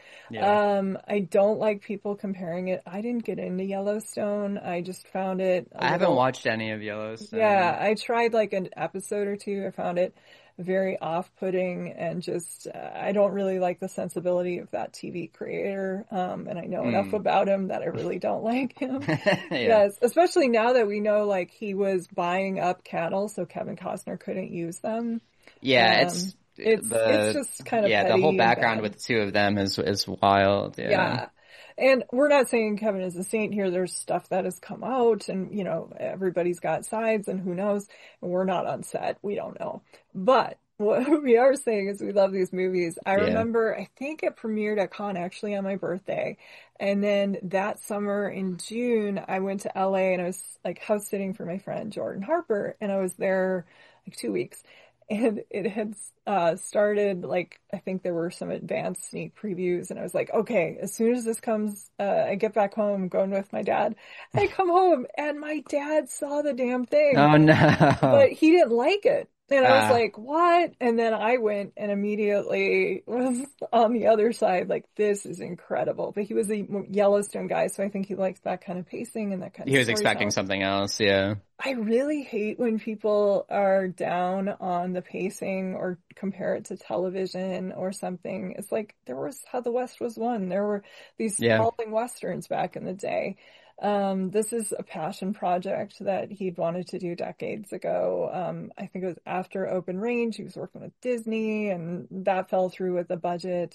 I don't like people comparing it. I didn't get into Yellowstone. I just found it I haven't watched any of Yellowstone. Yeah, I tried like an episode or two. I found it very off-putting, and just I don't really like the sensibility of that TV creator, and I know enough about him that I really don't like him. Yes, especially now that we know like he was buying up cattle so Kevin Costner couldn't use them. It's just kind of the whole background with the two of them is wild. Yeah. And we're not saying Kevin is a saint here. There's stuff that has come out, and, everybody's got sides, and who knows? And we're not on set. We don't know. But what we are saying is we love these movies. I remember, I think it premiered at Con actually on my birthday. And then that summer in June, I went to LA, and I was like house sitting for my friend Jordan Harper. And I was there like 2 weeks. And it had started, like, I think there were some advanced sneak previews, and I was like, okay, as soon as this comes, I get back home, I'm going with my dad. I come home, and my dad saw the damn thing. Oh, no. But he didn't like it. And I was like, what? And then I went and immediately was on the other side, like, this is incredible. But he was a Yellowstone guy, so I think he likes that kind of pacing and that kind of He was expecting storytelling. something else, yeah. I really hate when people are down on the pacing or compare it to television or something. It's like there was How the West Was Won. There were these Yeah. sprawling westerns back in the day. This is a passion project that he'd wanted to do decades ago. I think it was after Open Range. He was working with Disney, and that fell through with the budget.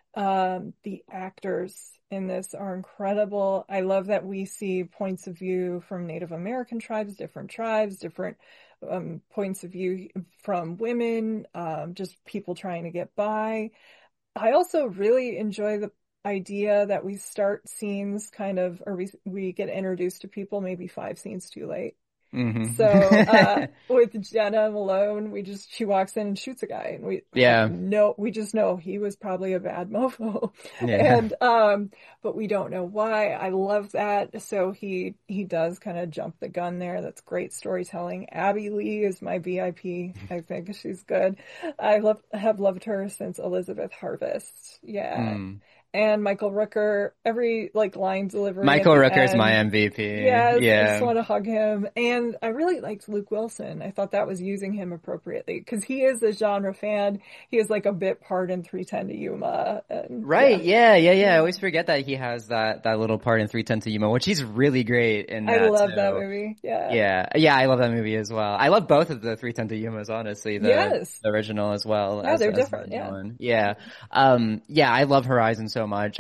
The actors in this are incredible. I love that we see points of view from Native American tribes, different points of view from women, just people trying to get by. I also really enjoy the idea that we start scenes kind of, or we get introduced to people maybe 5 scenes too late. So, Hmm. with Jenna Malone, she walks in and shoots a guy, and Yeah. we just know he was probably a bad mofo. Yeah. And, but we don't know why. I love that. So he does kind of jump the gun there. That's great storytelling. Abby Lee is my VIP. I think she's good. Have loved her since Elizabeth Harvest. Yeah. Mm. And Michael Rooker, every like line delivery at Michael the Rooker's my end. MVP. Yes, I just Yeah. want to hug him. And I really liked Luke Wilson. I thought that was using him appropriately because he is a genre fan. He is like a bit part in 310 to Yuma. And Right. Yeah. Yeah. Yeah. I always forget that he has that little part in 310 to Yuma, which he's really great in I that love that too. movie. Yeah. Yeah. Yeah. I love that movie as well. I love both of the 310 to Yumas, honestly, Yes. the original as well Yeah, they're as the different. new Yeah. one. Yeah. Yeah. I love Horizon so much.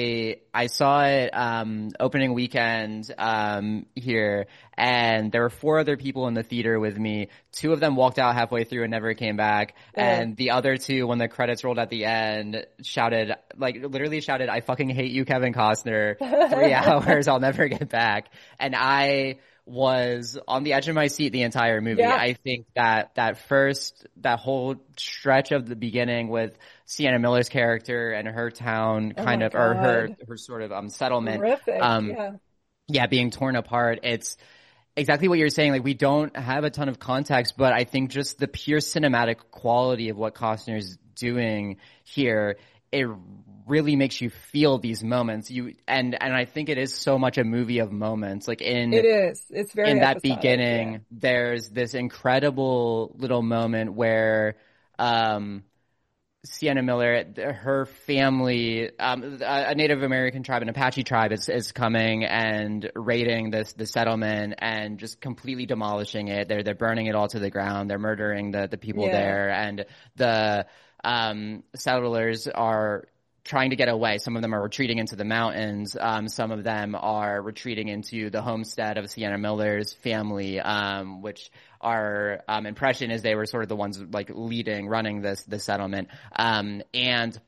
I saw it, opening weekend, here, and there were 4 other people in the theater with me. 2 of them walked out halfway through and never came back. Yeah. And the other 2, when the credits rolled at the end, literally shouted, "I fucking hate you, Kevin Costner. 3 hours, I'll never get back." And I was on the edge of my seat the entire movie. Yeah. I think that whole stretch of the beginning with Sienna Miller's character and her town Oh kind my of, or God. her sort of settlement, Horrific. um, Yeah. yeah, being torn apart. It's exactly what you're saying. Like, we don't have a ton of context, but I think just the pure cinematic quality of what Costner's doing here, it really makes you feel these moments. And I think it is so much a movie of moments. Like, It is. It's very in that episodic. Yeah. beginning, there's this incredible little moment where Sienna Miller, her family, a Native American tribe, an Apache tribe, is coming and raiding the settlement and just completely demolishing it. They're burning it all to the ground. They're murdering the people Yeah. there, and the settlers are trying to get away. Some of them are retreating into the mountains. Some of them are retreating into the homestead of Sienna Miller's family, which our impression is they were sort of the ones like running this settlement. And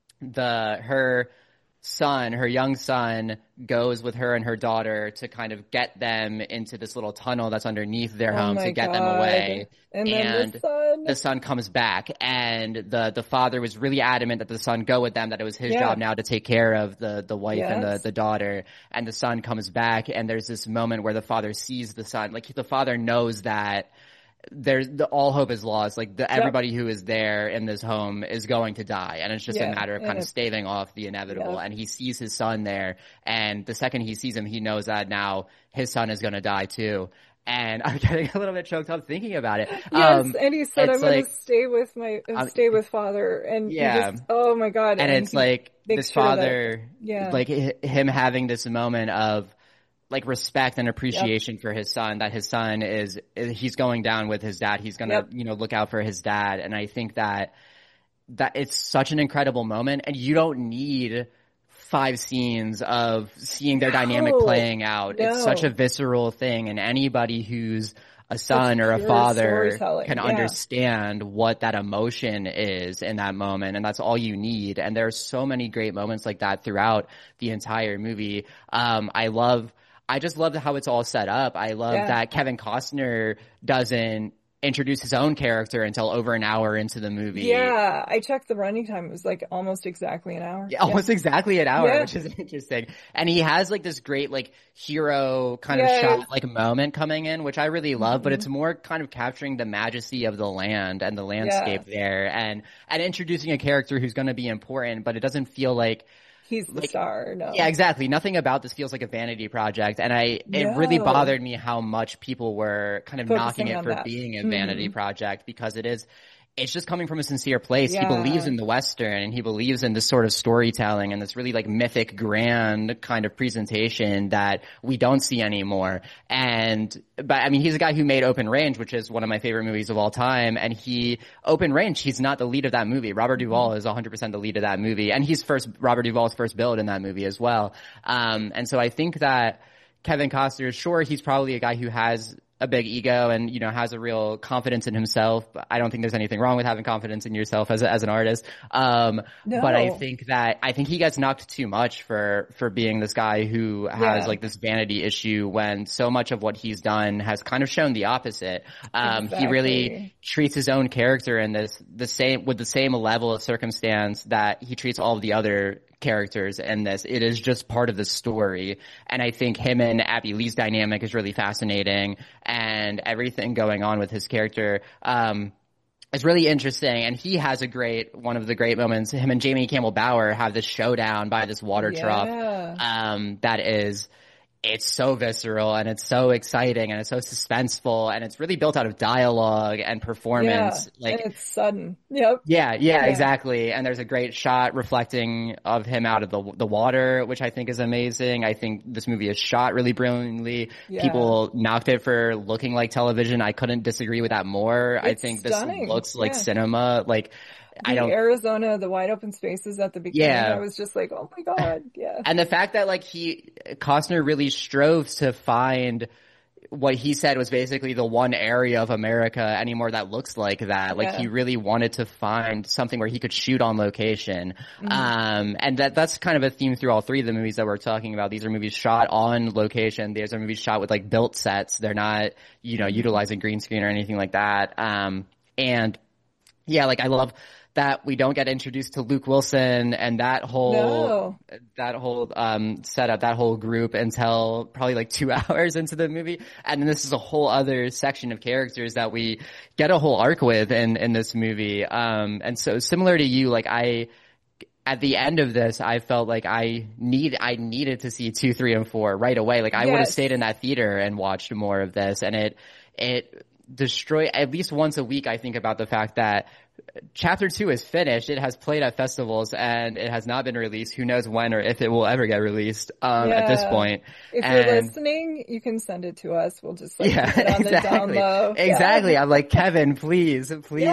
her young son goes with her and her daughter to kind of get them into this little tunnel that's underneath their Oh home my to get them God. away. And then The son comes back, and the father was really adamant that the son go with them, that it was his Yeah. job now to take care of the wife and Yes. the daughter. And the son comes back, and there's this moment where the father sees the son. Like, the father knows that all hope is lost. Like, everybody who is there in this home is going to die, and it's just a Yeah. matter of kind of staving off the inevitable. Yeah. And he sees his son there, and the second he sees him, he knows that now his son is going to die too. And I'm getting a little bit choked up thinking about it. Yes, and he said, it's "I'm going like- to stay with father," and Yeah. he just, oh my God! and it's he like makes this sure that- father, yeah, like him having this moment of like respect and appreciation for his son, that his son he's going down with his dad. He's going to, look out for his dad. And I think that it's such an incredible moment, and you don't need 5 scenes of seeing their dynamic playing out. No. It's such a visceral thing, and anybody who's a son or a pure father storytelling. can Yeah. understand what that emotion is in that moment, and that's all you need. And there are so many great moments like that throughout the entire movie. I just love how it's all set up. I love that Kevin Costner doesn't introduce his own character until over an hour into the movie. Yeah, I checked the running time. It was like almost exactly an hour. Yeah, almost exactly an hour, Yeah. which is interesting. And he has like this great like hero kind of Yes. shot like moment coming in, which I really love, but it's more kind of capturing the majesty of the land and the landscape there and introducing a character who's going to be important, but it doesn't feel like He's the star. No. yeah, exactly. Nothing about this feels like a vanity project. And it really No. bothered me how much people were kind of knocking Focusing it on for that. being a vanity project because it's just coming from a sincere place. He Yeah. believes in the Western and he believes in this sort of storytelling and this really like mythic grand kind of presentation that we don't see anymore. But I mean, he's a guy who made Open Range, which is one of my favorite movies of all time. And Open Range, he's not the lead of that movie. Robert Duvall is 100% the lead of that movie. And he's Robert Duvall's first build in that movie as well. And so I think that Kevin Costner, sure, he's probably a guy who has a big ego and, you know, has a real confidence in himself. But I don't think there's anything wrong with having confidence in yourself as an artist. No. But I think he gets knocked too much for being this guy who has like this vanity issue when so much of what he's done has kind of shown the opposite. He really treats his own character in with the same level of circumstance that he treats all of the other characters in this. It is just part of the story. And I think him and Abby Lee's dynamic is really fascinating, and everything going on with his character is really interesting. And he has one of the great moments. Him and Jamie Campbell Bower have this showdown by this water trough it's so visceral and it's so exciting and it's so suspenseful and it's really built out of dialogue and performance. And it's sudden. Yep. Yeah, exactly. And there's a great shot reflecting of him out of the water, which I think is amazing. I think this movie is shot really brilliantly. Yeah. People knocked it for looking like television. I couldn't disagree with that more. I think stunning. This looks like cinema. Like, Arizona, the wide open spaces at the beginning, I was just like, oh my God, And the fact that like Costner really strove to find what he said was basically the one area of America anymore that looks like that. Like he really wanted to find something where he could shoot on location. And that's kind of a theme through all three of the movies that we're talking about. These are movies shot on location. These are movies shot with like built sets. They're not, utilizing green screen or anything like that. And yeah, like I love that we don't get introduced to Luke Wilson and that whole setup, that whole group until probably like 2 hours into the movie. And then this is a whole other section of characters that we get a whole arc with in this movie. And so similar to you, like at the end of this, I felt like I needed to see 2, 3, and 4 right away. Like I would have stayed in that theater and watched more of this, and it destroyed at least once a week. I think about the fact that Chapter 2 is finished. It has played at festivals and it has not been released. Who knows when or if it will ever get released at this point. If you're listening, you can send it to us. We'll just put it on the down low. Exactly. I'm like, Kevin, please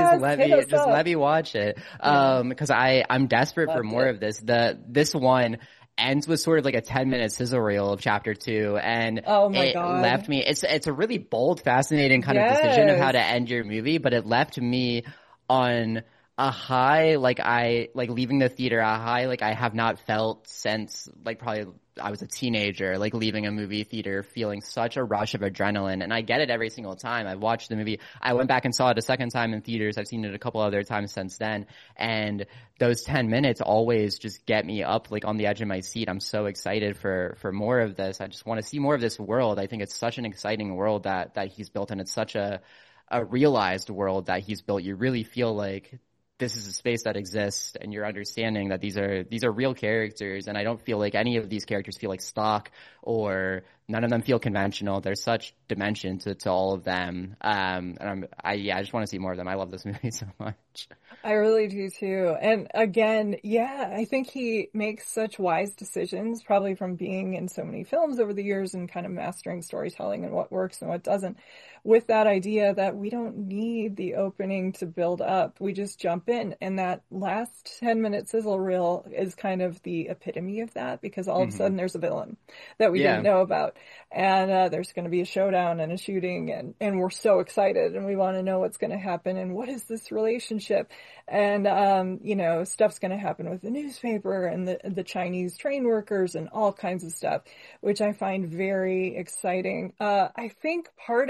let me watch it. Because I'm desperate for more of this. This one ends with sort of like a 10-minute sizzle reel of Chapter 2, and it left me. It's a really bold, fascinating kind of decision of how to end your movie, but it left me on a high, like leaving the theater, a high like I have not felt since like probably I was a teenager, like leaving a movie theater feeling such a rush of adrenaline. And I get it every single time. I've watched the movie. I went back and saw it a second time in theaters. I've seen it a couple other times since then. And those 10 minutes always just get me up like on the edge of my seat. I'm so excited for more of this. I just want to see more of this world. I think it's such an exciting world that he's built, and it's such a realized world that he's built. You really feel like this is a space that exists, and you're understanding that these are real characters, and I don't feel like any of these characters feel like stock, or none of them feel conventional. There's such dimension to all of them. And I just want to see more of them. I love this movie so much. I really do too. And again, I think he makes such wise decisions, probably from being in so many films over the years and kind of mastering storytelling and what works and what doesn't, with that idea that we don't need the opening to build up. We just jump in. And that last 10-minute sizzle reel is kind of the epitome of that, because all of a sudden there's a villain that we didn't know about. And there's going to be a showdown and a shooting, and we're so excited, and we want to know what's going to happen and what is this relationship. And, stuff's going to happen with the newspaper and the Chinese train workers and all kinds of stuff, which I find very exciting. I think part of Kevin's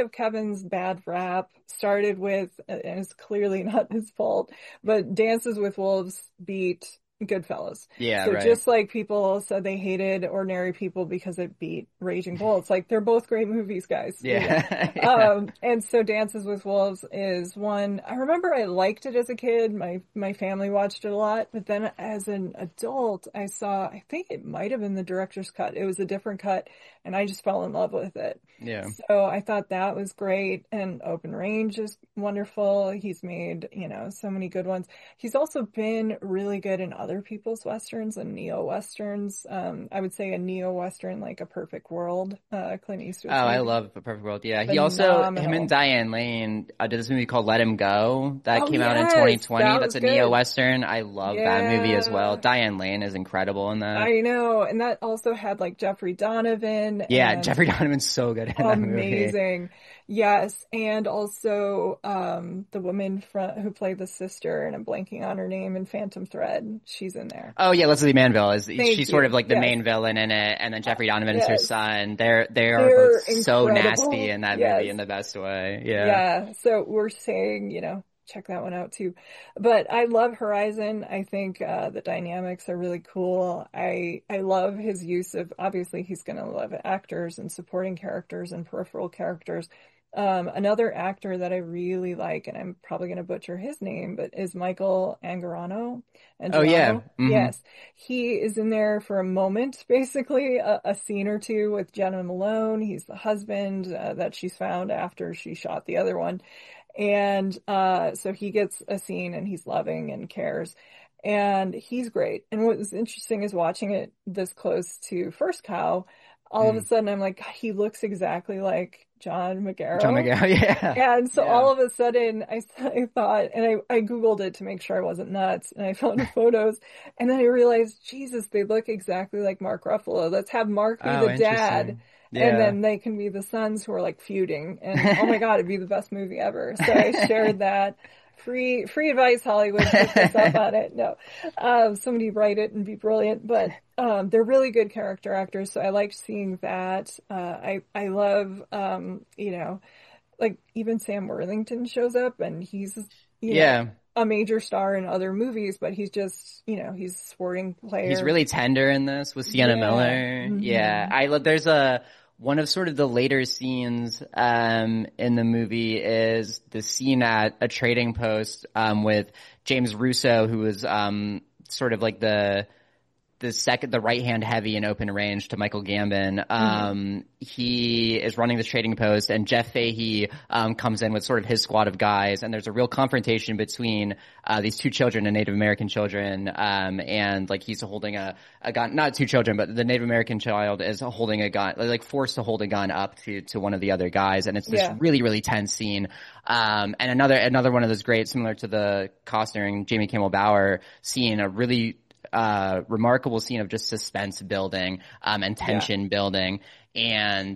Western's bad rap started with, and it's clearly not his fault, but Dances with Wolves beat Goodfellas. Yeah, So right. just like people said they hated Ordinary People because it beat Raging Bull, it's like they're both great movies, guys. Yeah. Yeah. And so Dances with Wolves is one. I remember I liked it as a kid. My family watched it a lot, but then as an adult, I think it might have been the director's cut. It was a different cut, and I just fell in love with it. Yeah. So I thought that was great. And Open Range is wonderful. He's made, so many good ones. He's also been really good in other people's Westerns and neo-Westerns. I would say a neo-Western, like A Perfect World, Clint Oh, Eastwood. I love A Perfect World. Yeah. He also, him Phenomenal. and Diane Lane did this movie called Let Him Go that Oh, came out in yes, 2020. that That's was a good. neo-Western. I love that movie as well. Yeah. Diane Lane is incredible in that. I know. And that also had like Jeffrey Donovan Yeah, and Jeffrey Donovan's so good in that movie. amazing. Yes. And also, the woman who played the sister, and I'm blanking on her name, in Phantom Thread. She's in there. Oh yeah, Leslie Manville is Thank she's sort you. of like the Yes. main villain in it, and then Jeffrey Donovan is her Yes. son. They are They're both so incredible. nasty in that Yes. movie in the best way. Yeah. Yeah. So we're saying, check that one out too. But I love Horizon. I think the dynamics are really cool. I love his use of, obviously he's going to love actors and supporting characters and peripheral characters. Another actor that I really like, and I'm probably going to butcher his name, but is Michael Angarano. Oh yeah. hmm Yes. He is in there for a moment, basically, a scene or two with Jenna Malone. He's the husband that she's found after she shot the other one. And so he gets a scene and he's loving and cares. And he's great. And what was interesting is watching it this close to First Cow, all of a sudden I'm like, he looks exactly like John McGarrow. John McGarrow. Yeah. And so Yeah. all of a sudden I thought, and I Googled it to make sure I wasn't nuts, and I found photos, and then I realized, Jesus, they look exactly like Mark Ruffalo. Let's have Mark be Oh, the dad. interesting. And Yeah. then they can be the sons who are like feuding. And oh my God, it'd be the best movie ever. So I shared that. Free advice, Hollywood. Pick us up on it. No, somebody write it and be brilliant. But they're really good character actors, so I liked seeing that. I love like even Sam Worthington shows up, and he's Yeah. a major star in other movies, but he's just he's a sporting player. He's really tender in this with Sienna Yeah. Miller. Mhm. Yeah. There's one of sort of the later scenes in the movie is the scene at a trading post with James Russo, who was sort of like the right hand heavy in Open Range to Michael Gambon. He is running this trading post, and Jeff Fahey comes in with sort of his squad of guys, and there's a real confrontation between these two children, the Native American children, and like he's holding a gun, not two children, but the Native American child is holding a gun, like forced to hold a gun up to one of the other guys, and it's this really, really tense scene. And another one of those great, similar to the Costner and Jamie Campbell Bower scene, a really remarkable scene of just suspense building and tension building, and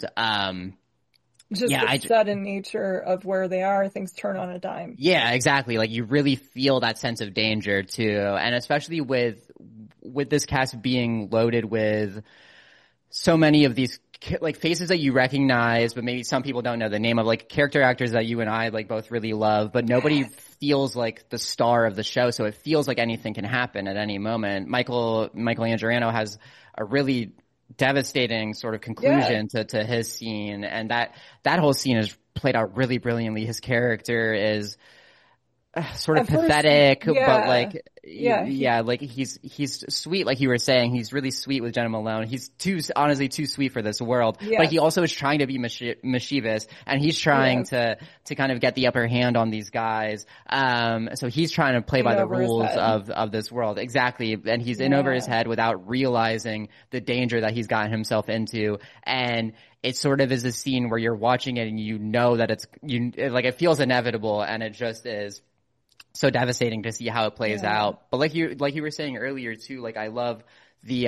just the sudden nature of where they are, things turn on a dime. Yeah, exactly. Like you really feel that sense of danger too, and especially with this cast being loaded with so many of these like faces that you recognize, but maybe some people don't know the name of, like character actors that you and I like both really love, but nobody feels like the star of the show. So it feels like anything can happen at any moment. Michael Angarano has a really devastating sort of conclusion to his scene, and that whole scene is played out really brilliantly. His character is sort of pathetic, but like, like he's sweet, like you were saying. He's really sweet with Jenna Malone. He's honestly too sweet for this world. But he also is trying to be mischievous, and he's trying to kind of get the upper hand on these guys. So he's trying to play by the rules of this world. Exactly. And he's in over his head without realizing the danger that he's gotten himself into. And it sort of is a scene where you're watching it and you know that it feels inevitable, and it just is so devastating to see how it plays out. But like you were saying earlier too, like I love the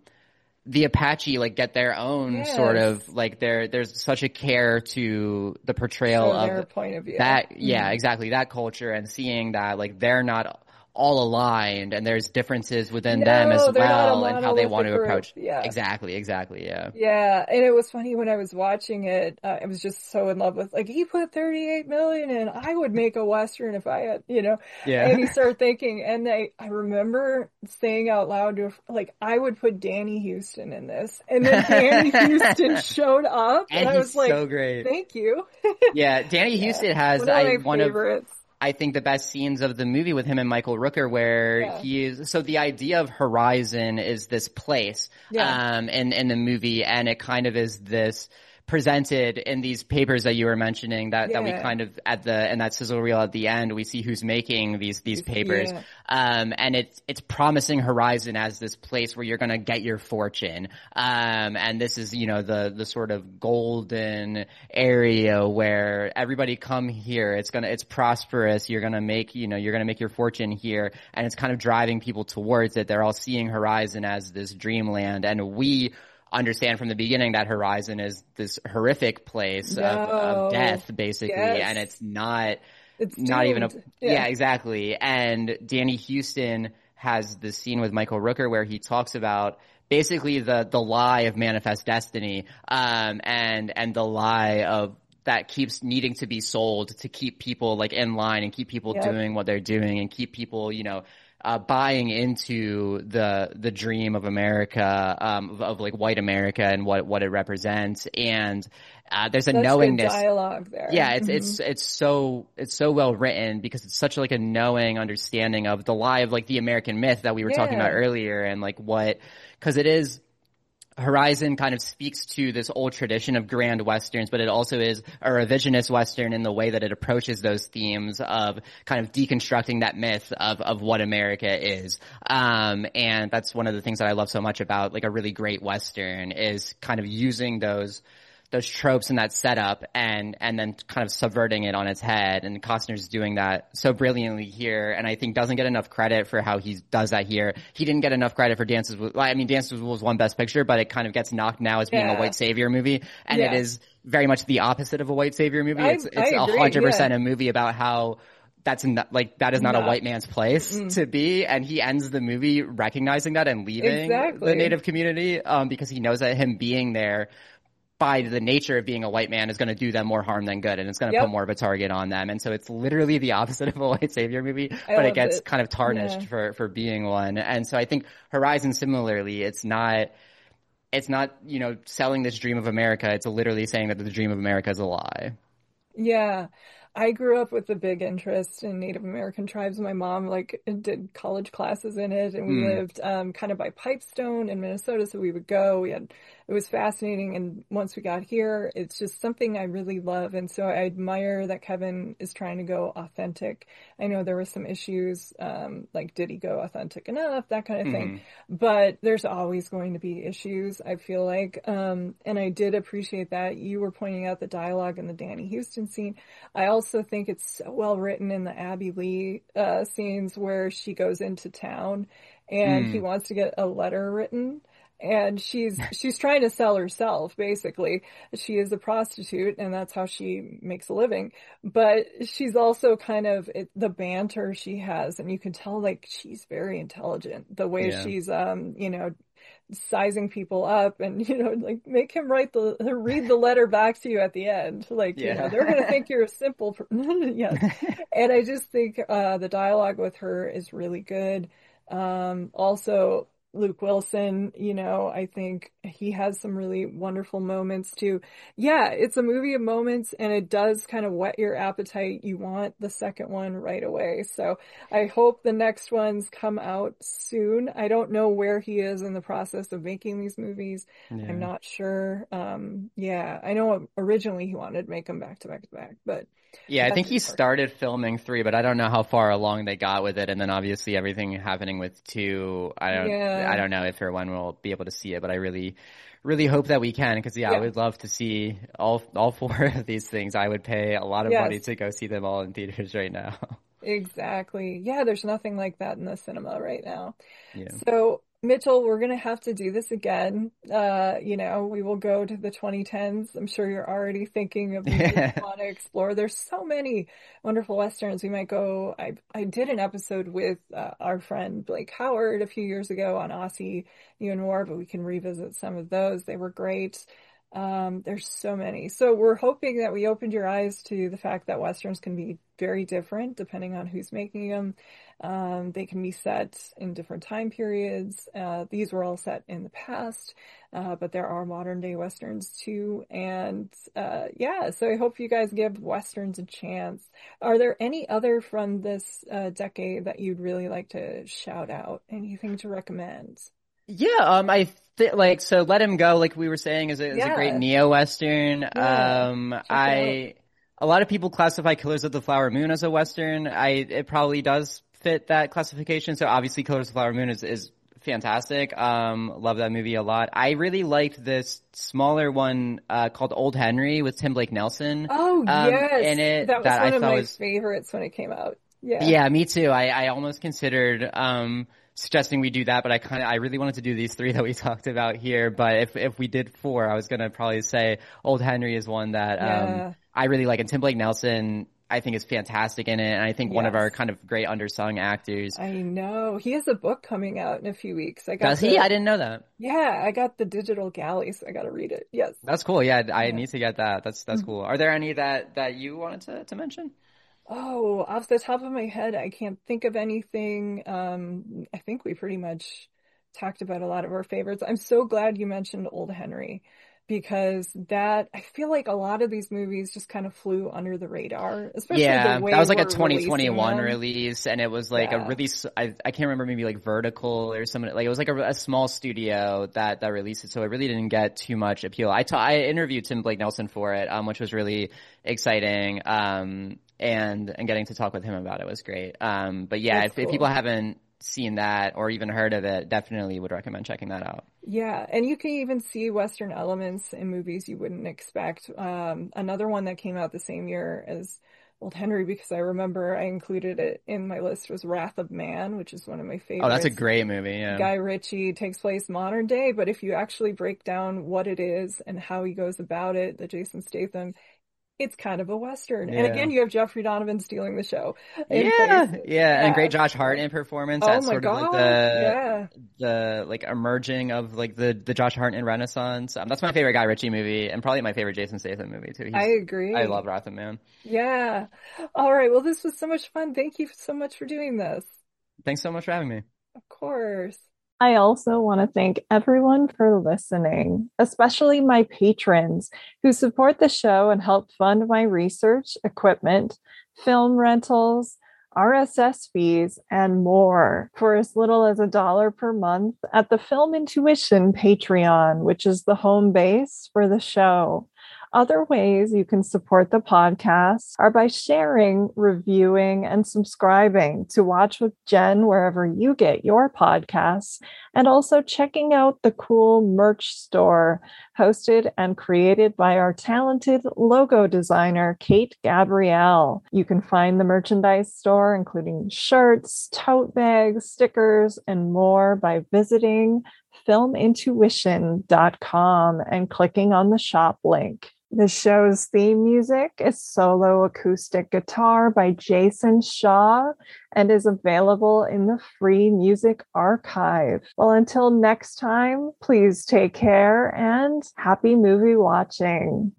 Apache like get their own sort of like there's such a care to the portrayal of their point of view. That exactly, that culture, and seeing that like they're not all aligned and there's differences within them as No, they're not a well and how they want monolithic to group. approach. Yeah. Exactly. Yeah. Yeah, and it was funny when I was watching it. I was just so in love with like he put 38 million in. I would make a western if I had, And you Yeah. start thinking, and I remember saying out loud to like I would put Danny Houston in this, and then Danny Houston showed up, and And I he's was like, so great. thank you. Yeah, Danny Yeah, Houston has one of my one of favorites. I think the best scenes of the movie with him and Michael Rooker where Yeah, so the idea of Horizon is this place, yeah, in the movie, and it kind of is this presented in these papers that you were mentioning that we yeah, kind of in that sizzle reel at the end, we see who's making these papers. yeah. And it's promising Horizon as this place where you're going to get your fortune. And this is, the sort of golden area where everybody come here. It's prosperous. You're going to make your fortune here. And it's kind of driving people towards it. They're all seeing Horizon as this dreamland. And we understand from the beginning that Horizon is this horrific place of No, death, basically. And yes, it's not it's not even a doomed. yeah, Yeah, exactly. And Danny Houston has this scene with Michael Rooker where he talks about basically the lie of manifest destiny, and the lie of that keeps needing to be sold to keep people like in line and keep people yep, doing what they're doing and keep people, buying into the dream of America, of like white America and what it represents. And there's a such good knowingness. dialogue there. Yeah, it's so well written because it's such like a knowing understanding of the lie of like the American myth that we were talking about Yeah, earlier, and like because it is. Horizon kind of speaks to this old tradition of grand westerns, but it also is a revisionist western in the way that it approaches those themes of kind of deconstructing that myth of what America is. And that's one of the things that I love so much about like a really great western is kind of using those tropes and that setup and then kind of subverting it on its head. And Costner's doing that so brilliantly here. And I think doesn't get enough credit for how he does that here. He didn't get enough credit for Dances with, Dances with Wolves won Best Picture, but it kind of gets knocked now as being a yeah, white savior movie. And it yeah. is very much the opposite of a white savior movie. It's I a agree. hundred Yeah, percent a movie about how that is not a not white man's place mm, to be. And he ends the movie recognizing that and leaving the exactly. native community, because he knows that him being there by the nature of being a white man is going to do them more harm than good, and it's going to put Yep, more of a target on them. And so it's literally the opposite of a white savior movie, I but it loved gets it. kind of tarnished Yeah, for being one. And so I think Horizon similarly, it's not selling this dream of America. It's literally saying that the dream of America is a lie. yeah. I grew up with a big interest in Native American tribes. My mom like did college classes in it, and we Mm, lived kind of by Pipestone in Minnesota, so we would go. It was fascinating, and once we got here, it's just something I really love, and so I admire that Kevin is trying to go authentic. I know there were some issues, like did he go authentic enough, that kind of thing, mm, but there's always going to be issues, I feel like, and I did appreciate that you were pointing out the dialogue in the Danny Houston scene. I also think it's so well written in the Abby Lee scenes where she goes into town and he mm. wants to get a letter written. And she's trying to sell herself, basically. She is a prostitute, and that's how she makes a living. But she's also kind of the banter she has, and you can tell like she's very intelligent. The way Yeah. she's sizing people up and like make him read the letter back to you at the end, like they're going to Yeah. think you're a simple yes. And I just think the dialogue with her is really good. Also Luke Wilson, I think he has some really wonderful moments too. Yeah, it's a movie of moments, and it does kind of whet your appetite. You want the second one right away. So I hope the next ones come out soon. I don't know where he is in the process of making these movies. I'm Yeah. not sure. Yeah, I know originally he wanted to make them back to back to back, but Yeah, I that think he didn't work. started filming three, but I don't know how far along they got with it. And then obviously everything happening with two, I Yeah. don't know if or when we'll be able to see it, but I really, really hope that we can, because yeah, I Yeah. would love to see all four of these things. I would pay a lot of Yes. money to go see them all in theaters right now. Exactly. Yeah, there's nothing like that in the cinema right now. Yeah. So Mitchell, we're going to have to do this again. We will go to the 2010s. I'm sure you're already thinking of movies you want to explore. There's so many wonderful Westerns. We might go. I did an episode with our friend Blake Howard a few years ago on Aussie neo-noir, but we can revisit some of those. They were great. There's so many. So we're hoping that we opened your eyes to the fact that Westerns can be very different depending on who's making them. They can be set in different time periods. These were all set in the past, but there are modern day Westerns too. And so I hope you guys give Westerns a chance. Are there any other from this decade that you'd really like to shout out? Anything to recommend? Yeah, so Let Him Go, like we were saying, is a great neo-Western. A lot of people classify Killers of the Flower Moon as a Western. It probably does fit that classification. So obviously Killers of the Flower Moon is fantastic. Love that movie a lot. I really liked this smaller one, called Old Henry with Tim Blake Nelson. Oh, yes. In it. That was one of my favorites when it came out. Yeah. Yeah, me too. I almost considered, suggesting we do that, but I really wanted to do these three that we talked about here. But if we did four, I was going to probably say Old Henry is one that, I really like. And Tim Blake Nelson, I think, is fantastic in it. And I think one of our kind of great undersung actors. I know. He has a book coming out in a few weeks. Does he? I didn't know that. Yeah, I got the digital galley, so I got to read it. Yes. That's cool. Yeah, I need to get that. That's cool. Are there any that you wanted to mention? Oh, off the top of my head, I can't think of anything. I think we pretty much talked about a lot of our favorites. I'm so glad you mentioned Old Henry, because I feel like a lot of these movies just kind of flew under the radar, especially the way that was like a 2021 release, and it was like a release. I can't remember, maybe like Vertical or something. Like it was like a small studio that released it, so it really didn't get too much appeal. I interviewed Tim Blake Nelson for it, which was really exciting. And getting to talk with him about it was great. But yeah, if people haven't seen that or even heard of it, definitely would recommend checking that out. Yeah, and you can even see Western elements in movies you wouldn't expect. Another one that came out the same year as Old Henry, because I remember I included it in my list, was Wrath of Man, which is one of my favorites. Oh, that's a great movie, yeah. Guy Ritchie, takes place modern day, but if you actually break down what it is and how he goes about it, the Jason Statham, it's kind of a Western. Yeah. And again, you have Jeffrey Donovan stealing the show. And great Josh Hartnett performance. That's sort of like the like emerging of like the Josh Hartnett renaissance. That's my favorite Guy Ritchie movie, and probably my favorite Jason Statham movie too. I agree. I love Wrath of Man. Yeah. All right. Well, this was so much fun. Thank you so much for doing this. Thanks so much for having me. Of course. I also want to thank everyone for listening, especially my patrons who support the show and help fund my research, equipment, film rentals, RSS fees, and more for as little as $1 per month at the Film Intuition Patreon, which is the home base for the show. Other ways you can support the podcast are by sharing, reviewing, and subscribing to Watch with Jen wherever you get your podcasts, and also checking out the cool merch store hosted and created by our talented logo designer, Kate Gabrielle. You can find the merchandise store, including shirts, tote bags, stickers, and more by visiting filmintuition.com and clicking on the shop link. The show's theme music is Solo Acoustic Guitar by Jason Shaw and is available in the Free Music Archive. Well, until next time, please take care and happy movie watching.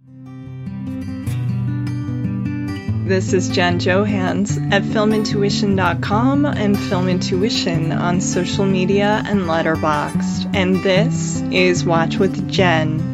This is Jen Johans at filmintuition.com and Film Intuition on social media and Letterboxd. And this is Watch with Jen.